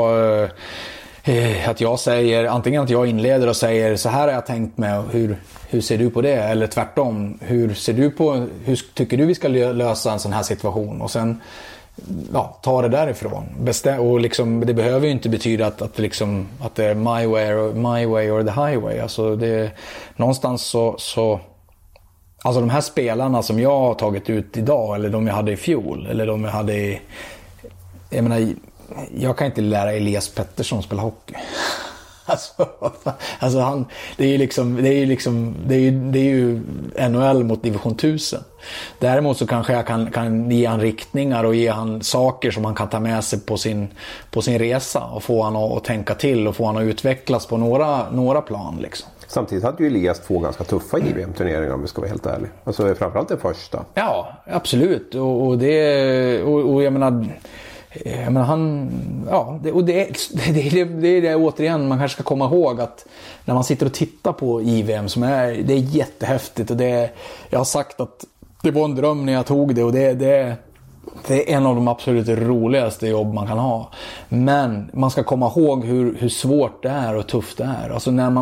jag säger, antingen att jag inleder och säger så här har jag tänkt med, hur ser du på det? Eller tvärtom, hur tycker du vi ska lösa en sån här situation? Och sen ta det därifrån. Och liksom, det behöver ju inte betyda att det är my way or the highway. Alltså det, någonstans så alltså de här spelarna som jag har tagit ut idag, eller de jag hade i fjol, eller de jag hade i, jag menar, jag kan inte lära Elias Pettersson spela hockey. Alltså det är ju NHL mot division 1000. Däremot så kanske jag kan ge han riktningar och ge han saker som han kan ta med sig på sin resa och få han att tänka till och få han att utvecklas på några plan liksom. Samtidigt hade ju Elias 2 ganska tuffa JVM-turneringar om vi ska vara helt ärlig. Alltså framförallt den första. Ja, absolut. Och jag menar han, ja, det är det återigen man kanske ska komma ihåg att när man sitter och tittar på JVM det är jättehäftigt och jag har sagt att det var en dröm när jag tog det och det är en av de absolut roligaste jobb man kan ha. Men man ska komma ihåg hur svårt det är och tufft det är. Alltså när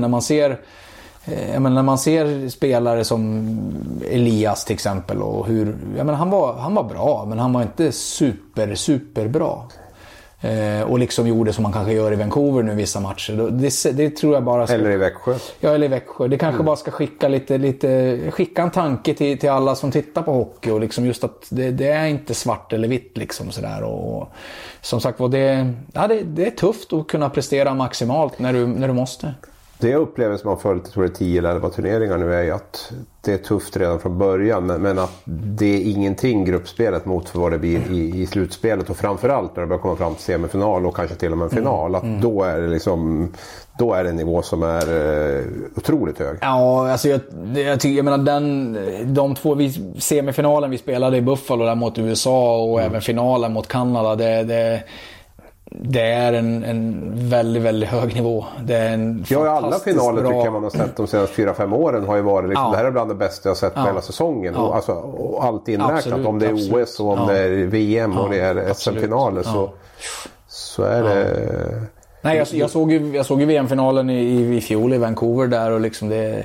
man ser spelare som Elias till exempel och han var bra men han var inte super bra. Och liksom gjorde som man kanske gör i Vancouver nu vissa matcher. Det tror jag bara ska... Eller i Växjö. Ja, eller i Växjö. Det kanske bara ska skicka en tanke till alla som tittar på hockey och liksom just att det är inte svart eller vitt liksom sådär. Och som sagt det är tufft att kunna prestera maximalt när du måste. Det jag upplever som man följt, jag tror det är 10 eller 11 turneringar nu, är att det är tufft redan från början. Men att det är ingenting gruppspelet mot för vad det blir i slutspelet. Och framförallt när det börjar komma fram till semifinal och kanske till och med final. Att då är det liksom... Då är det en nivå som är otroligt hög. Ja, alltså jag menar de 2 semifinalen vi spelade i Buffalo där mot USA och även finalen mot Kanada, det är en väldigt, väldigt hög nivå. Det är en alla finaler tycker jag man har sett de senaste 4-5 åren har ju varit liksom, det här är bland det bästa jag har sett på hela säsongen. Ja. Och allt inräknat, absolut, om det är OS och om det är VM och det är SM-finaler så är det... Nej, jag såg ju VM-finalen i fjol i Vancouver där och liksom det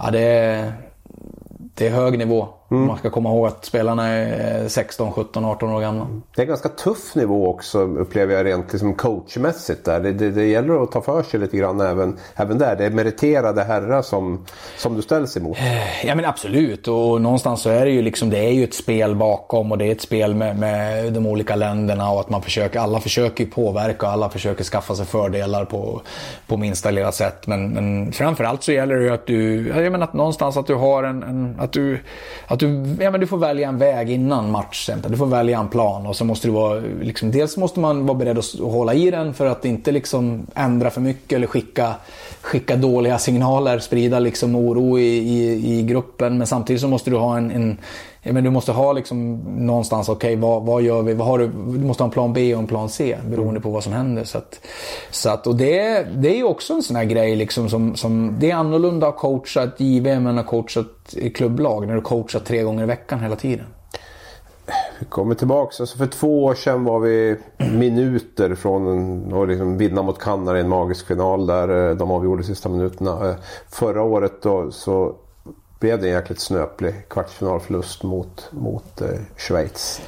är hög nivå. Man ska komma ihåg att spelarna är 16, 17, 18 år gamla. Det är en ganska tuff nivå också, upplever jag rent liksom coachmässigt där. Det gäller att ta för sig lite grann även där. Det är meriterade herrar som du ställs emot. Ja men absolut, och någonstans så är det ju liksom, det är ju ett spel bakom och det är ett spel med de olika länderna och att alla försöker påverka och alla försöker skaffa sig fördelar på minsta lilla sätt. Men framförallt så gäller det ju att att någonstans att du har du får välja en väg innan match. Du får välja en plan och så måste du vara liksom, dels måste man vara beredd att hålla i den för att inte liksom ändra för mycket eller skicka dåliga signaler, sprida liksom oro i gruppen, men samtidigt så måste du ha du måste ha liksom någonstans vad gör vi? Du måste ha en plan B och en plan C beroende på vad som händer så att och det är ju också en sån här grej liksom som det är annorlunda att coacha ett JVM än att coacha ett klubblag när du coachar 3 gånger i veckan hela tiden. Vi kommer tillbaka. Alltså för 2 år sedan var vi minuter från att liksom vinna mot Kanada i en magisk final där de avgjorde sista minuterna. Förra året då, så blev det en jäkligt snöplig kvartsfinalförlust mot Schweiz.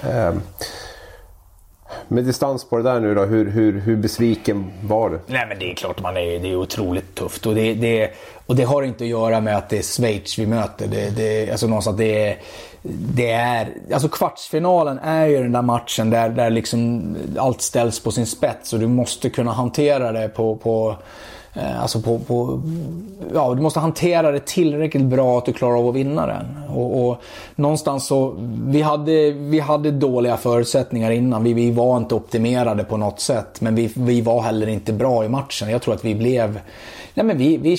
Med distans på det där nu då, hur besviken var du? Nej men det är klart det är otroligt tufft och det har inte att göra med att det är Schweiz vi möter. Alltså någonstans det är alltså kvartsfinalen är ju den där matchen där liksom allt ställs på sin spets och du måste kunna hantera det du måste hantera det tillräckligt bra att du klarar av att vinna den. Och någonstans så vi hade dåliga förutsättningar innan. Vi var inte optimerade på något sätt, men vi var heller inte bra i matchen. Jag tror att vi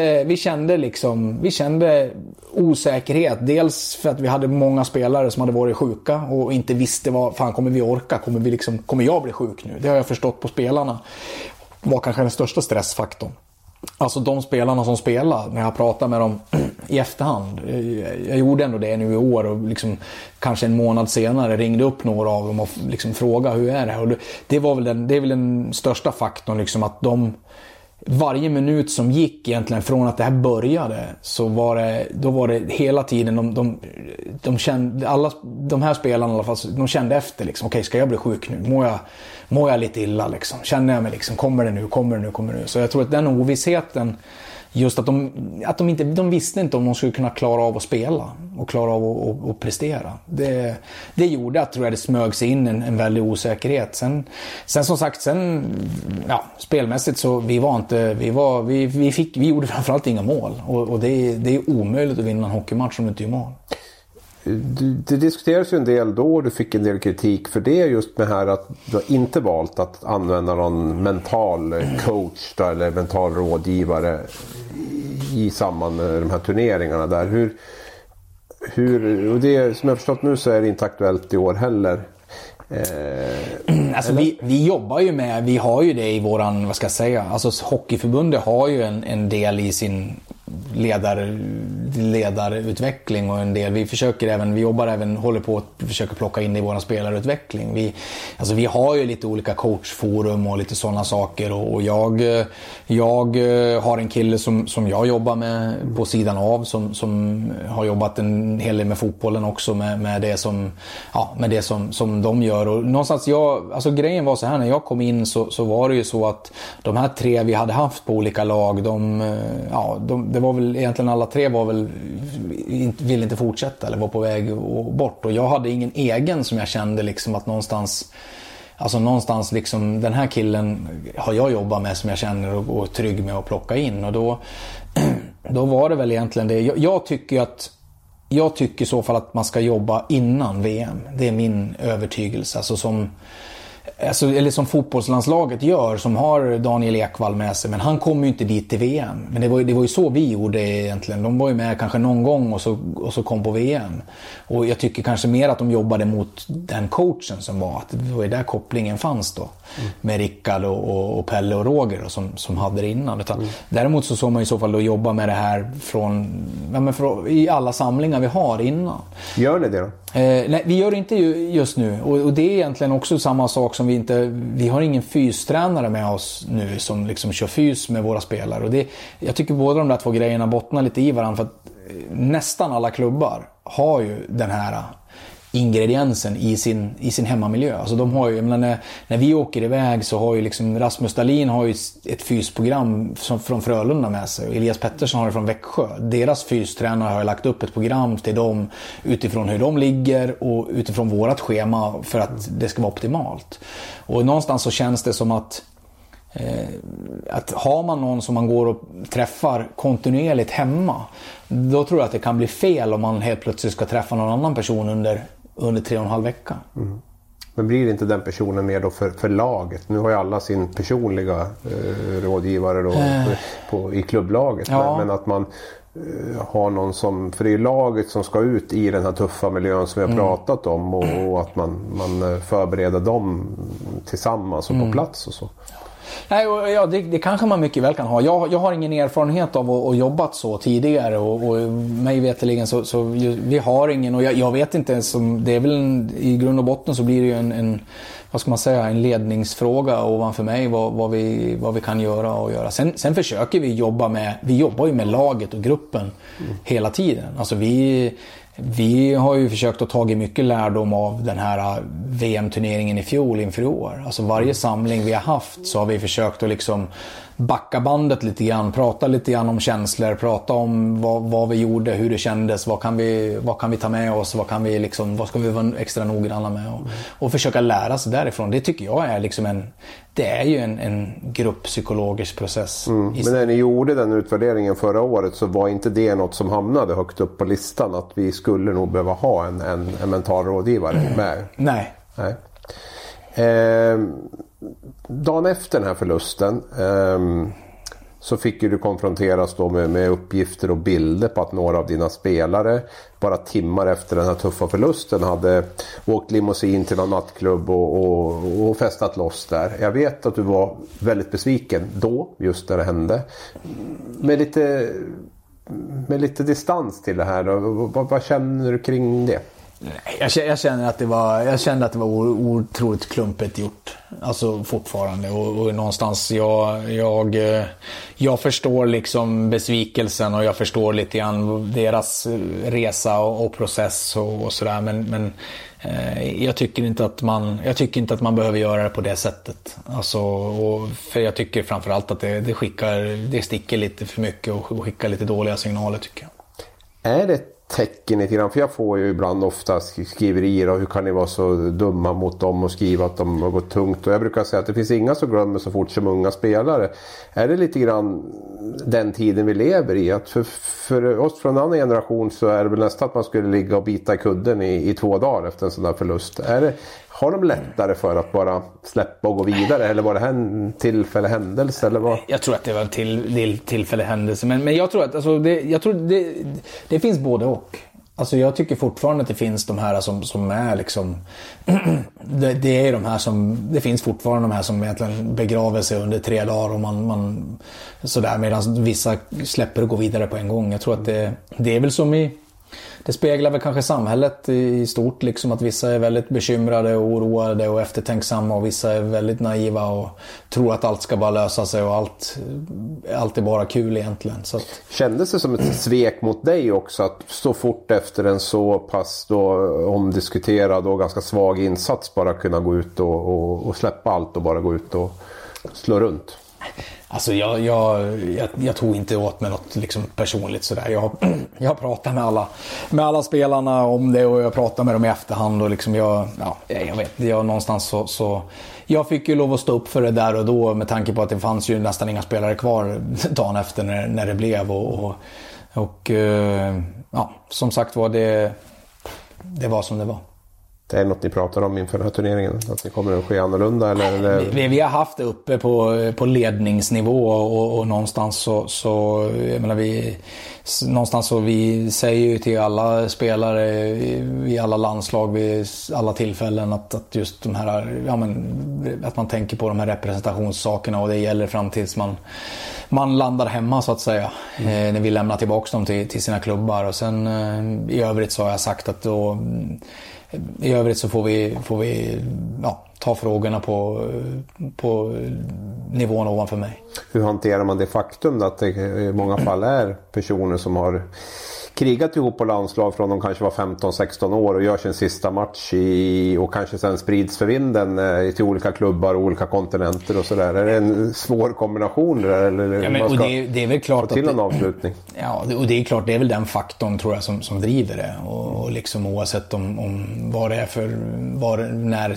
kände osäkerhet. Dels för att vi hade många spelare som hade varit sjuka och inte visste vad fan kommer vi orka, kommer jag bli sjuk nu? Det har jag förstått på spelarna. Var kanske den största stressfaktorn. Alltså de spelarna som spelar, när jag pratar med dem i efterhand. Jag gjorde ändå det nu i år och liksom, kanske en månad senare ringde upp några av dem och liksom frågade hur är det? Och det är väl den största faktorn liksom, att varje minut som gick egentligen från att det här började så var det hela tiden de kände, alla de här spelarna i alla fall, de kände efter liksom, okej, ska jag bli sjuk nu? Mår jag lite illa liksom? Känner jag mig liksom, kommer det nu? Så jag tror att den ovissheten just att de visste inte om de skulle kunna klara av att spela och klara av att prestera. Det gjorde att, tror jag, det smög sig in en väldig osäkerhet. Sen som sagt, spelmässigt så vi gjorde framförallt inga mål, och det är omöjligt att vinna en hockeymatch om du inte gör mål. Det diskuteras ju en del då, du fick en del kritik för det, just med här att du har inte valt att använda någon mental coach då, eller mental rådgivare i samband med de här turneringarna där. Och det, som jag förstått nu, så är det inte aktuellt i år heller. Alltså vi jobbar ju med, vi har ju det i våran, vad ska jag säga, alltså Hockeyförbundet har ju en del i sin ledarutveckling, och en del vi jobbar även, håller på att försöka plocka in i våran spelarutveckling. Vi har ju lite olika coachforum och lite sådana saker, och jag har en kille som jag jobbar med på sidan av, som har jobbat en hel del med fotbollen också, med det som de gör. Och någonstans grejen var så här, när jag kom in så var det ju så att de här 3 vi hade haft på olika lag, det var väl egentligen alla 3 ville inte fortsätta eller var på väg bort, och jag hade ingen egen som jag kände liksom att någonstans liksom, den här killen har jag jobbat med som jag känner och är trygg med att plocka in, och då var det väl egentligen det. Jag tycker i så fall att man ska jobba innan VM. Det är min övertygelse. Eller som fotbollslandslaget gör, som har Daniel Ekvall med sig, men han kommer ju inte dit till VM. Men det var ju så vi gjorde egentligen. De var ju med kanske någon gång och så kom på VM. Och jag tycker kanske mer att de jobbade mot den coachen som var. Att det var ju där kopplingen fanns då. Med Rickard och Pelle och Roger då, som hade det innan. Däremot så såg man i så fall då jobba med det här i alla samlingar vi har innan. Gör ni det då? Nej, vi gör det inte just nu, och det är egentligen också samma sak som vi har ingen fystränare med oss nu som liksom kör fys med våra spelare, och jag tycker båda de där 2 grejerna bottnar lite i varandra, för att nästan alla klubbar har ju den här ingrediensen i sin hemmamiljö. Alltså de har ju, när vi åker iväg så har ju liksom Rasmus Dahlin har ju ett fysprogram från Frölunda med sig, och Elias Pettersson har det från Växjö. Deras fystränare har lagt upp ett program till dem utifrån hur de ligger och utifrån vårat schema för att det ska vara optimalt. Och någonstans så känns det som att har man någon som man går och träffar kontinuerligt hemma, då tror jag att det kan bli fel om man helt plötsligt ska träffa någon annan person under 3,5 vecka. Men blir inte den personen mer då för laget? Nu har ju alla sin personliga rådgivare då, i klubblaget. Ja. Men att man har någon som, för det är laget som ska ut i den här tuffa miljön som vi har pratat om, och att man förbereder dem tillsammans och på plats och så. Nej, det kanske man mycket väl kan ha. Jag har ingen erfarenhet av att jobbat så tidigare, och mig veteligen så vi har ingen, och jag vet inte ens om det är väl i grund och botten så blir det ju en vad ska man säga, en ledningsfråga ovanför mig vad vi kan göra och göra. Sen försöker vi jobbar ju med laget och gruppen hela tiden. Alltså vi har ju försökt att ta mycket lärdom av den här VM-turneringen i fjol inför i år. Alltså varje samling vi har haft så har vi försökt att liksom backa bandet lite grann, prata lite grann om känslor, prata om vad vi gjorde, hur det kändes, vad kan vi ta med oss, vad ska vi vara extra noggranna med, och försöka lära sig därifrån. Det tycker jag är liksom det är ju en grupppsykologisk process. Men när ni gjorde den utvärderingen förra året så var inte det något som hamnade högt upp på listan, att vi skulle nog behöva ha en mental rådgivare med? Nej. Dagen efter den här förlusten så fick ju du konfronteras då med uppgifter och bilder på att några av dina spelare bara timmar efter den här tuffa förlusten hade åkt limousin till någon nattklubb och festat loss där. Jag vet att du var väldigt besviken då, just när det hände. Med lite distans till det här då, vad känner du kring det? Jag kände att det var otroligt klumpigt gjort. Alltså fortfarande. Och någonstans jag förstår liksom besvikelsen och jag förstår lite grann deras resa och process och sådär. Men jag tycker inte att man behöver göra det på det sättet. Alltså, för jag tycker framförallt att det sticker lite för mycket och skickar lite dåliga signaler, tycker jag. Är det tecken lite grann? För jag får ju ibland ofta skriverier och hur kan ni vara så dumma mot dem och skriva att de har gått tungt. Och jag brukar säga att det finns inga som glömmer så fort som unga spelare. Är det lite grann den tiden vi lever i? Att för oss från en annan generation så är det väl nästan att man skulle ligga och bita i kudden i 2 dagar efter en sån där förlust. Har de lättare för att bara släppa och gå vidare? Eller var det här en tillfällig händelse? Eller vad? Jag tror att det var en tillfällig händelse. Men jag tror att det finns både och. Alltså jag tycker fortfarande att det finns de här som är liksom... det är de här som... Det finns fortfarande de här som egentligen begraver sig under 3 dagar. Och man sådär, medan vissa släpper och går vidare på en gång. Jag tror att det är väl som i... Det speglar väl kanske samhället i stort, liksom att vissa är väldigt bekymrade och oroade och eftertänksamma och vissa är väldigt naiva och tror att allt ska bara lösa sig och allt är bara kul egentligen. Så att... Kändes det som ett svek mot dig också att så fort efter en så pass då omdiskuterad och ganska svag insats bara kunna gå ut och släppa allt och bara gå ut och slå runt? Alltså jag tog inte åt mig något liksom personligt sådär. Jag pratar med alla spelarna om det och jag pratar med dem i efterhand och liksom jag vet, någonstans så jag fick ju lov att stå upp för det där och då med tanke på att det fanns ju nästan inga spelare kvar dagen efter när det blev och som sagt var det var som det var. Det är något ni pratar om inför den här turneringen? Att det kommer att ske annorlunda? Eller? Vi har haft det uppe på ledningsnivå och någonstans så jag menar vi säger ju till alla spelare i alla landslag vid alla tillfällen att just de här, att man tänker på de här representationssakerna och det gäller fram tills man landar hemma så att säga. När vi lämnar tillbaka dem till sina klubbar och sen i övrigt så har jag sagt att då i övrigt så får vi ta frågorna på nivån ovanför mig. Hur hanterar man det faktum att det i många fall är personer som har krigat ihop på landslag från de kanske var 15-16 år och gör sin sista match och kanske sen sprids för vinden till olika klubbar och olika kontinenter och sådär. Är det en svår kombination där? Eller och det är väl klart till en avslutning? Ja, och det är klart, det är väl den faktorn tror jag som driver det. Och liksom oavsett om vad det är när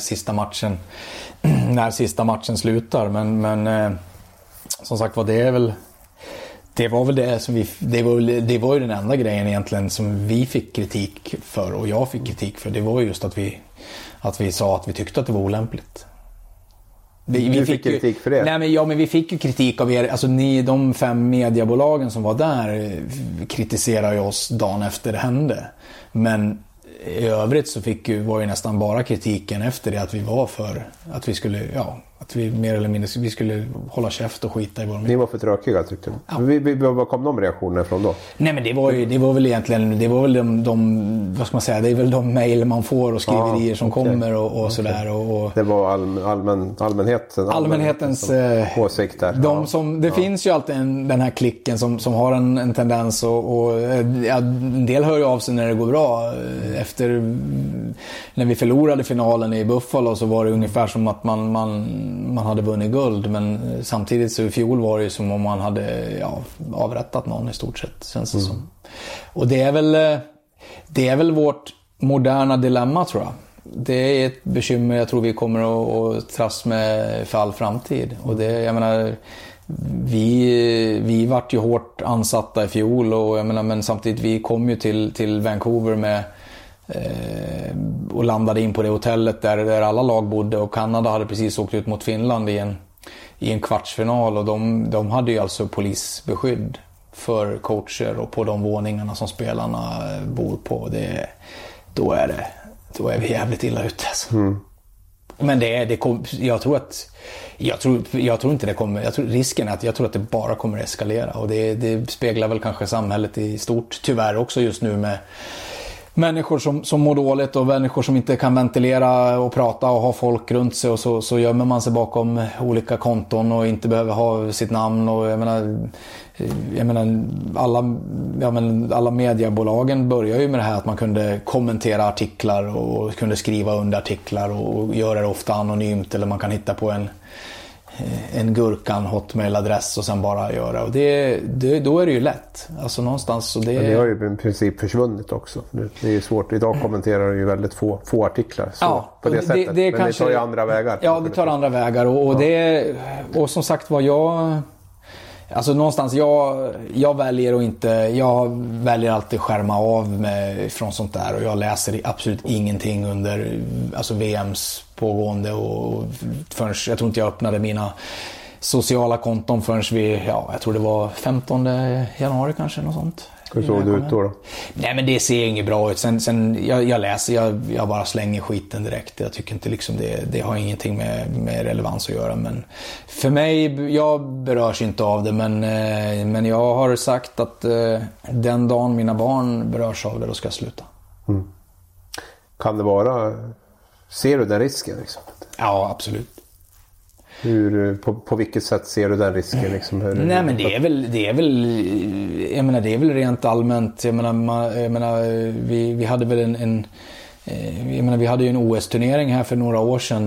sista matchen slutar. Men som sagt var, det var väl det som det var ju den enda grejen egentligen som vi fick kritik för och jag fick kritik för. Det var just att vi sa att vi tyckte att det var olämpligt. Vi fick kritik för det? Men vi fick ju kritik av er. Alltså de 5 mediebolagen som var där kritiserade ju oss dagen efter det hände. Men i övrigt så var ju nästan bara kritiken efter det att vi var för att vi skulle, att vi mer eller mindre vi skulle hålla käft och skita i vår. Ni var för tråkiga tyckte du? Ja. Vad kom de reaktionerna från då? Nej, men det var väl egentligen, det var väl de vad ska man säga, det är väl de mejl man får och skriverier som kommer och sådär. Och det var allmänhetens åsikt där. Det finns ju alltid den här klicken som har en tendens och en del hör ju av sig när det går bra. Efter när vi förlorade finalen i Buffalo så var det ungefär som att man hade vunnit guld, men samtidigt så i fjol var det ju som om man hade avrättat någon i stort sett, känns det som. Och det är väl vårt moderna dilemma, tror jag. Det är ett bekymmer jag tror vi kommer att trass med för all framtid. Och det, jag menar, vi vart ju hårt ansatta i fjol och jag menar, men samtidigt vi kom ju till Vancouver med och landade in på det hotellet där alla lag bodde, och Kanada hade precis åkt ut mot Finland i en kvartsfinal, och de hade ju alltså polisbeskydd för coacher och på de våningarna som spelarna bor på. Då är vi jävligt illa ute alltså. Men jag tror inte det kommer. Risken är att jag tror att det bara kommer att eskalera, och det speglar väl kanske samhället i stort tyvärr också just nu människor som mår dåligt och människor som inte kan ventilera och prata och ha folk runt sig, och så gömmer man sig bakom olika konton och inte behöver ha sitt namn. Och jag menar alla mediebolagen börjar ju med det här att man kunde kommentera artiklar och kunde skriva under artiklar och göra det ofta anonymt, eller man kan hitta på en Gurkan hotmail-adress och sen bara göra, och då är det ju lätt. Alltså någonstans så det... Men det har ju i princip försvunnit också. Det är ju svårt. Idag kommenterar ju väldigt få artiklar så, på det sättet. Men kanske, det tar ju andra vägar. Ja, det tar andra vägar och som sagt var alltså någonstans jag väljer alltid skärma av mig från sånt där, och jag läser absolut ingenting under VMs pågående, och förrän jag tror inte jag öppnade mina sociala konton förrän jag tror det var 15 januari kanske, något sånt. Hur såg du ut då? Nej, men det ser inget bra ut. Sen jag läser, jag bara slänger skiten direkt. Jag tycker inte liksom det har ingenting med relevans att göra. Men för mig, jag berörs inte av det. Men jag har sagt att den dagen mina barn berörs av det, då ska jag sluta. Mm. Kan det vara... Ser du den risken? Liksom? Ja, absolut. På vilket sätt ser du den risken? Liksom? Nej, men det är väl rent allmänt. Vi hade väl vi hade ju en OS-turnering här för några år sedan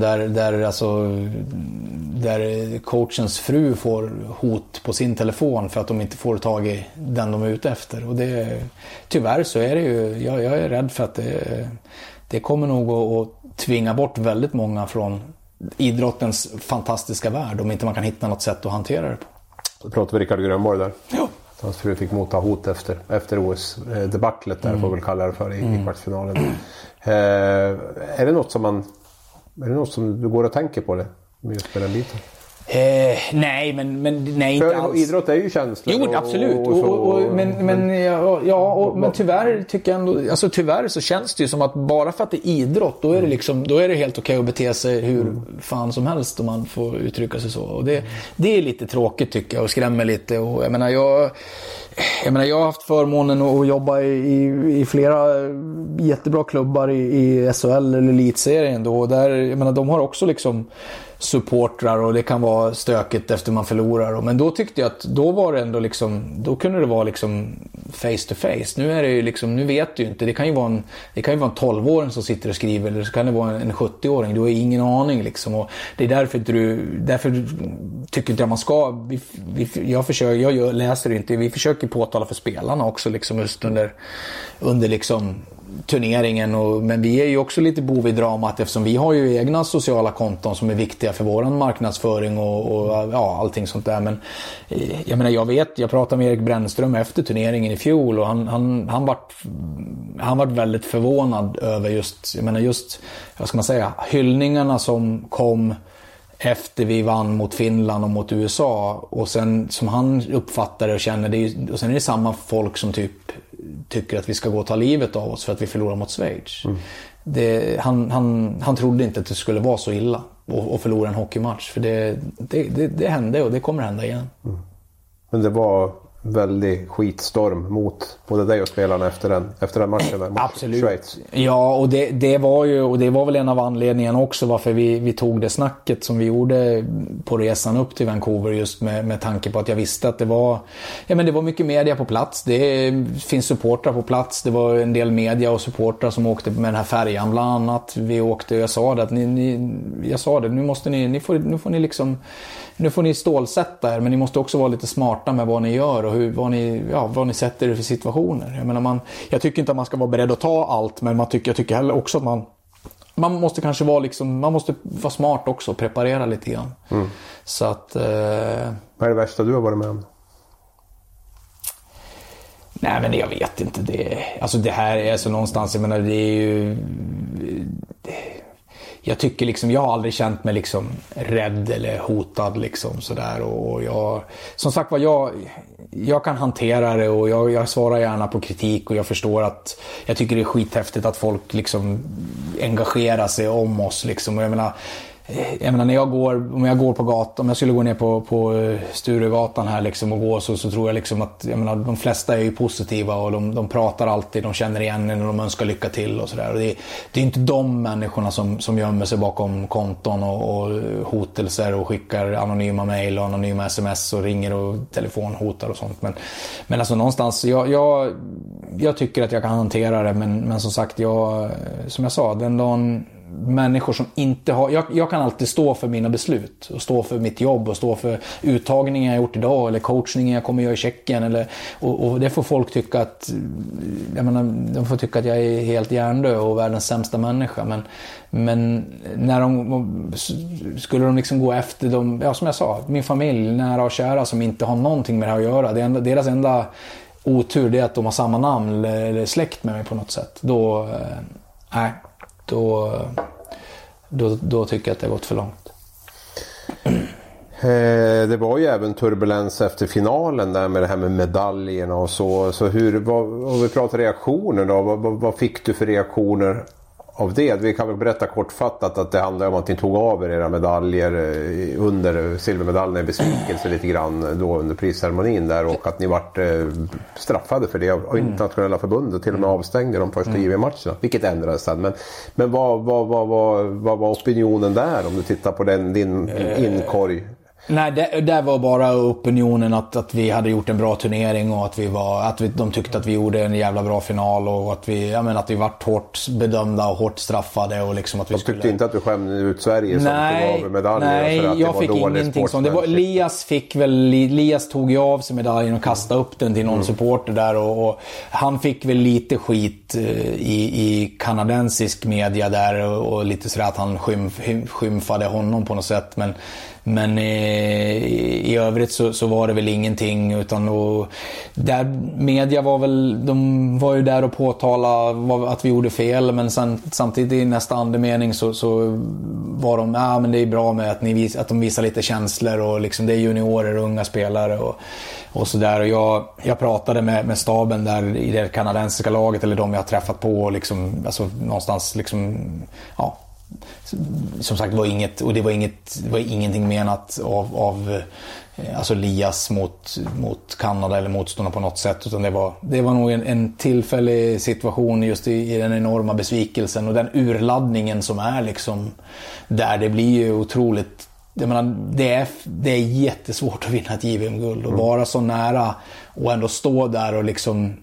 där coachens fru får hot på sin telefon för att de inte får tag i den de är ute efter. Och tyvärr så är det ju, jag är rädd för att det kommer nog att tvinga bort väldigt många från idrottens fantastiska värld, om inte man kan hitta något sätt att hantera det på. Då pratar vi Rickard Grönborg där. Ja. Hans fru fick motta hot efter OS-debaclet där, får vi väl kalla det för, i kvartsfinalen. Är det något som du går och tänker på det, just med den biten? Nej, men nej, inte alls. Idrott är ju känslor. Jo, absolut. Men tyvärr tycker jag ändå, alltså tyvärr så känns det ju som att bara för att det är idrott, då är det helt okej att bete sig hur fan som helst, om man får uttrycka sig så. Och det är lite tråkigt tycker jag, och skrämmer lite. Och jag har haft förmånen att jobba i flera jättebra klubbar i SHL eller elitserien då, och där, de har också liksom supportrar, och det kan vara stökigt efter man förlorar. Men då tyckte jag att då var det ändå liksom, då kunde det vara liksom face to face. Nu är det ju liksom, nu vet du ju inte. Det kan ju vara en 12-åring som sitter och skriver, eller så kan det vara en 70-åring. Du har ingen aning liksom, och det är därför tycker inte jag man ska jag läser inte. Vi försöker påtala för spelarna också liksom, just under liksom turneringen, men vi är ju också lite bov i dramat, eftersom vi har ju egna sociala konton som är viktiga för våran marknadsföring och allting sånt där. Men jag pratade med Erik Brännström efter turneringen i fjol, och han vart väldigt förvånad över just vad ska man säga, hyllningarna som kom efter vi vann mot Finland och mot USA, och sen som han uppfattade och känner det, och sen är det samma folk som tycker att vi ska gå och ta livet av oss för att vi förlorar mot Schweiz. Han trodde inte att det skulle vara så illa och förlora en hockeymatch, för det hände, och det kommer hända igen. Men det var väldigt skitstorm mot både dig och spelarna efter den matchen där mot Absolut. Schweiz. Ja, och det var väl en av anledningarna också varför vi tog det snacket som vi gjorde på resan upp till Vancouver, just med tanke på att jag visste att det var mycket media på plats. Det finns supportrar på plats. Det var en del media och supportrar som åkte med den här färjan bland annat. Vi åkte, och jag sa det att nu får ni stålsätta er, men ni måste också vara lite smarta med vad ni gör och vad ni sätter er för situationer. Jag tycker inte att man ska vara beredd att ta allt, men jag tycker heller också att man måste kanske vara man måste vara smart också och preparera lite grann. Så att vad är det värsta du har varit med om? Nej, men jag vet inte det. Alltså det här är så någonstans, det är ju jag tycker liksom, jag har aldrig känt mig liksom rädd eller hotad liksom sådär, och jag, som sagt var, jag kan hantera det, och jag svarar gärna på kritik, och jag förstår att jag tycker det är skithäftigt att folk liksom engagerar sig om oss liksom, och jag menar, jag menar, om jag går på gatan, om jag skulle gå ner på Sturegatan här liksom och gå så tror jag liksom att, jag menar, de flesta är ju positiva och de pratar alltid, de känner igen en och de önskar lycka till och sådär. Det är inte de människorna som gömmer sig bakom konton och hotelser och skickar anonyma mejl och anonyma sms och ringer och telefonhotar och sånt. Men alltså någonstans, jag tycker att jag kan hantera det, men som sagt, som jag sa, den dagen människor som inte har... Jag kan alltid stå för mina beslut och stå för mitt jobb och stå för uttagningen jag gjort idag eller coachningen jag kommer göra i Tjeckien och det får folk tycka att, jag menar, de får tycka att jag är helt hjärndöd och världens sämsta människa, men när skulle de liksom gå efter dem, ja, som jag sa, min familj, nära och kära som inte har någonting med det här att göra, deras enda otur det är att de har samma namn eller släkt med mig på något sätt, då tycker jag att det har gått för långt. Det var ju även turbulens efter finalen där med det här med medaljerna och så om vi pratar reaktioner då, vad fick du för reaktioner av det? Vi kan väl berätta kortfattat att det handlar om att ni tog av era medaljer under silvermedaljerna i besvikelse lite grann då under prisceremonin där, och att ni vart straffade för det av internationella förbundet, till och med avstängde de första JVM-matcherna, vilket ändrades sen. Men vad var opinionen där om du tittar på din inkorg? Nej, det var bara opinionen att vi hade gjort en bra turnering och de tyckte att vi gjorde en jävla bra final och att vi vart hårt bedömda och hårt straffade och liksom att vi skulle... tyckte inte att du skämde ut Sverige som tog av medaljen? Nej, för att jag fick ingenting sånt. Lias tog ju av sig medaljen och kastade upp den till någon supporter där och han fick väl lite skit i kanadensisk media där och lite sådär att han skymfade honom på något sätt, men i övrigt så var det väl ingenting, utan där media var ju där och påtala att vi gjorde fel, men samtidigt i nästa andemening så var de, men det är bra med att de visar lite känslor och liksom det är juniorer och unga spelare och sådär, och jag pratade med staben där i det kanadensiska laget, eller de jag har träffat på och liksom, alltså någonstans liksom, ja, som sagt, det var ingenting menat av alltså Lias mot Kanada eller motståndare på något sätt, utan det var nog en tillfällig situation just i den enorma besvikelsen och den urladdningen som är liksom där. Det blir ju otroligt, jag menar, det är jättesvårt att vinna ett JVM-guld och vara så nära och ändå stå där och liksom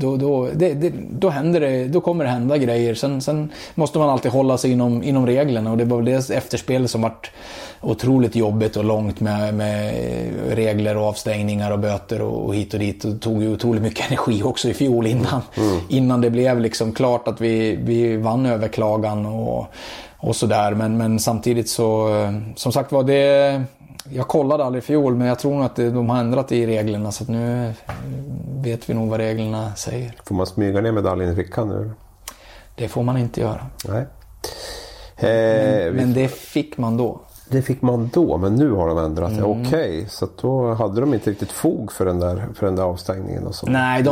då händer det, då kommer det hända grejer. Sen måste man alltid hålla sig inom reglerna, och det var det efterspel som varit otroligt jobbigt och långt med regler och avstängningar och böter och hit och dit, och tog ju otroligt mycket energi också i fjol innan det blev liksom klart att vi vann överklagan och sådär, men samtidigt så, som sagt var det, jag kollade aldrig i fjol, men jag tror nog att de har ändrat i reglerna, så att nu vet vi nog vad reglerna säger. Får man smyga ner medaljen i fickan nu? Det får man inte göra. Nej. Men det fick man då. Det fick man då, men nu har de ändrat det. Okej, så att då hade de inte riktigt fog för den där avstängningen och så. Nej,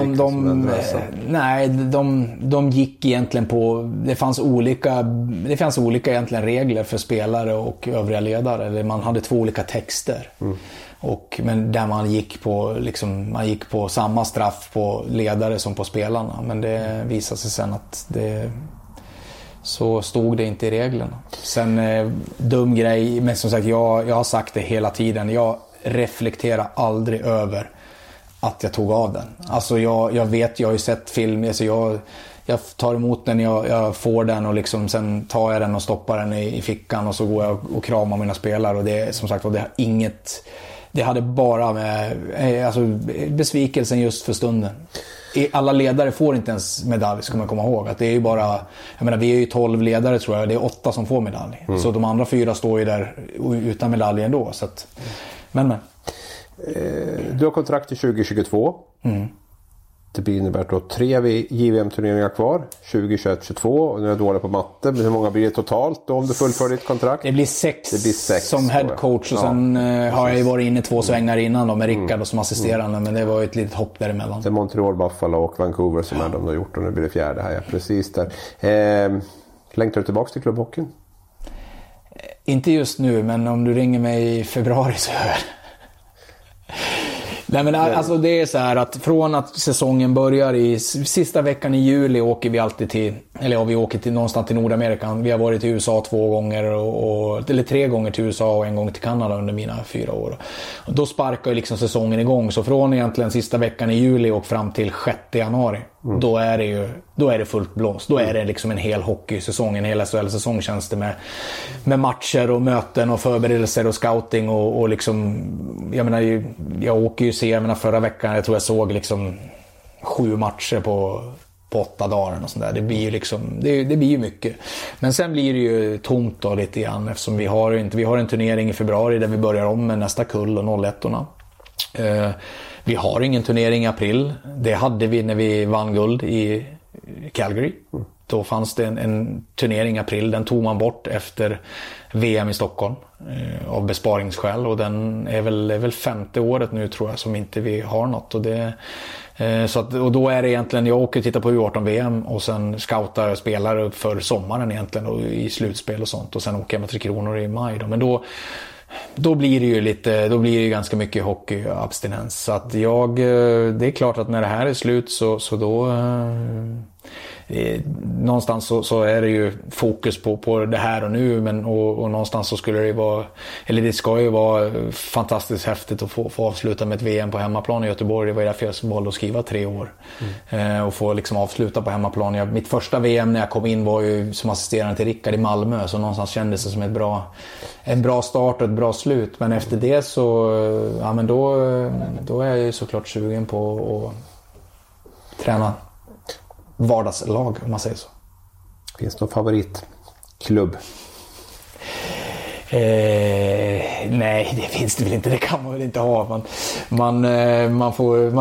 de gick egentligen på, det fanns olika egentligen regler för spelare och övriga ledare, eller man hade 2 olika texter. Men där man gick på samma straff på ledare som på spelarna, men det visade sig sen att så stod det inte i reglerna. Sen dum grej, men som sagt, jag har sagt det hela tiden, jag reflekterar aldrig över att jag tog av den. Alltså jag vet, jag har ju sett film, alltså jag tar emot den, jag får den och liksom, sen tar jag den och stoppar den i fickan och så går jag och kramar mina spelare, och det, som sagt, det har inget, det hade bara med alltså besvikelsen just för stunden. Alla ledare får inte ens medalj, ska man komma ihåg. Att det är ju bara, jag menar, vi är ju 12 ledare tror jag, det är 8 som får medalj. Så de andra 4 står ju där utan medalj ändå. Så att, men. Du har kontrakt till 2022. Det innebär då 3 JVM-turneringar kvar. 2021-22, och nu är jag dålig på matte. Men hur många blir det totalt då, om du fullför ditt kontrakt? Det blir 6 som headcoach, och sen har jag ju varit inne 2 svängar innan då, med Rickard som assisterande, men det var ju ett litet hopp däremellan. Det är Montreal, Buffalo och Vancouver som är de har gjort, och nu blir det 4:e här, precis där. Längtar du tillbaka till klubbhockeyn? Inte just nu, men om du ringer mig i februari så gör jag det. Nej, men alltså det är så här att från att säsongen börjar i sista veckan i juli åker vi alltid till, eller vi åker till någonstans till Nordamerika. Vi har varit i USA 2 gånger eller 3 gånger till USA och 1 gång till Kanada under mina 4 år. Och då sparkar ju liksom säsongen igång. Så från egentligen sista veckan i juli och fram till 6 januari, då är det fullt blås. Då är det liksom en hel hockeysäsong, en hel SHL-säsong känns det med matcher och möten och förberedelser och scouting och liksom, jag menar, jag åker ju förra veckan, jag tror jag såg liksom 7 matcher på 8 dagar och sånt där. Det blir ju liksom, det blir ju mycket. Men sen blir det ju tomt då lite grann, eftersom vi har en turnering i februari där vi börjar om med nästa kull och 01-orna. Vi har ingen turnering i april. Det hade vi när vi vann guld i Calgary. Då fanns det en turnering i april. Den tog man bort efter VM i Stockholm av besparingsskäl. Och den är väl 5:e året nu tror jag som inte vi har något. Och då är det egentligen, jag åker och tittar på U18-VM och sen scoutar spelare för sommaren egentligen och i slutspel och sånt. Och sen åker jag med 3 Kronor i maj då. Men då blir det ju ganska mycket hockeyabstinens. Så att det är klart att när det här är slut så då någonstans så är det ju fokus på det här och nu, men och någonstans så skulle det vara, eller det ska ju vara fantastiskt häftigt att få avsluta med ett VM på hemmaplan i Göteborg. Det var ju därför jag valde att skriva 3 år och få liksom avsluta på hemmaplan. Mitt första VM när jag kom in var ju som assisterande till Rickard i Malmö, så någonstans kändes det som en bra start och ett bra slut. Men efter det så ja, men då är jag ju såklart sugen på att träna vardagslag, om man säger så. Finns det någon favoritklubb? Nej, det finns det väl inte. Det kan man väl inte ha. Man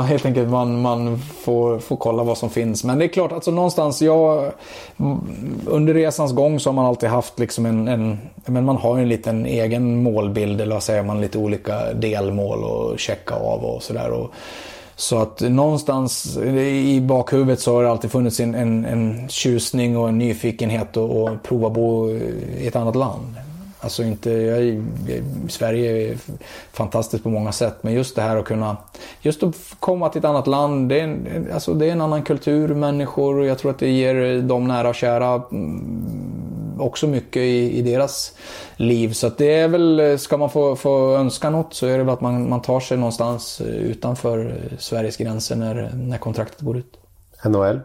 får kolla vad som finns. Men det är klart, alltså någonstans under resans gång så har man alltid haft liksom men man har en liten egen målbild, eller vad säger man, lite olika delmål och checka av och sådär. Så att någonstans i bakhuvudet så har det alltid funnits en tjusning och en nyfikenhet och prova bo i ett annat land. Alltså Sverige är fantastiskt på många sätt, men just det här att komma till ett annat land, det är en annan kultur, människor, och jag tror att det ger dem nära och kära också mycket i deras liv. Så att det är väl, ska man få önska något så är det väl att man tar sig någonstans utanför Sveriges gränser när kontraktet går ut. NHL?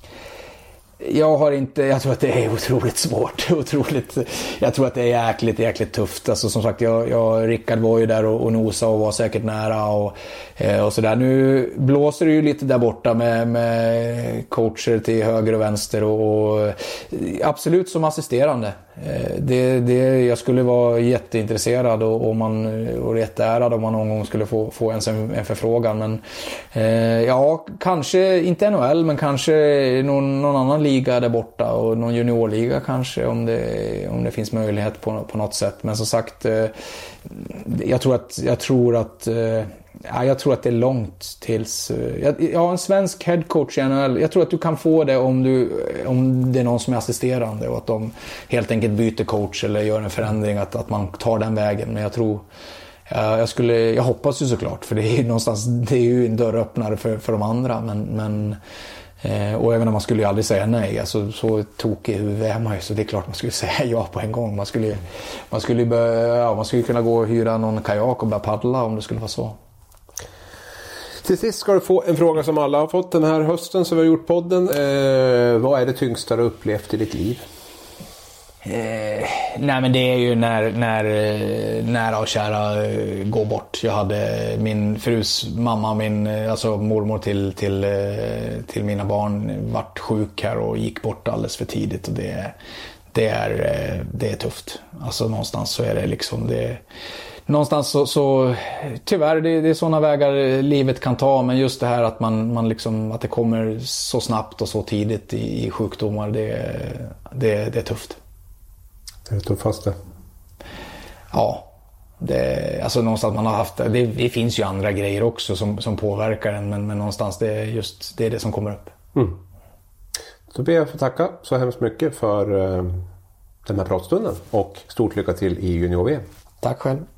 Jag tror att det är otroligt svårt. Jag tror att det är jäkligt tufft. Alltså, som sagt, Rickard var ju där och nosade och var säkert nära och sådär. Nu blåser det ju lite där borta med coacher till höger och vänster och absolut som assisterande. Jag skulle vara jätteintresserad och jätteärad om man någon gång skulle få en förfrågan. Men kanske inte NHL, men kanske någon annan liga där borta och någon juniorliga kanske, om det finns möjlighet på något sätt. Men som sagt, jag tror att det är långt tills en svensk headcoach i NHL. Jag tror att du kan få det om det är någon som är assisterande och att de helt enkelt byter coach eller gör en förändring, att man tar den vägen. Men jag tror jag hoppas ju såklart, för det är ju en dörröppnare för de andra, men och även om man skulle ju aldrig säga nej, alltså så tokig i huvudet är man ju, så det är klart man skulle säga ja på en gång. Man skulle kunna gå och hyra någon kajak och börja paddla om det skulle vara så. Till sist ska du få en fråga som alla har fått den här hösten som vi har gjort podden. Vad är det tyngsta du upplevt i ditt liv? Nej, men det är ju när nära och kära går bort. Jag hade min frus mamma, alltså mormor till mina barn, vart sjuk här och gick bort alldeles för tidigt, och det är tufft. Alltså någonstans så är det liksom det. Någonstans så tyvärr det är sådana vägar livet kan ta, men just det här att man liksom, att det kommer så snabbt och så tidigt i sjukdomar, det är tufft. Det är det tuffaste. Ja, alltså någonstans man har haft det finns ju andra grejer också som påverkar en, men någonstans det är det som kommer upp. Så ber jag få tacka så hemskt mycket för den här pratstunden och stort lycka till i junior-VM. Tack själv.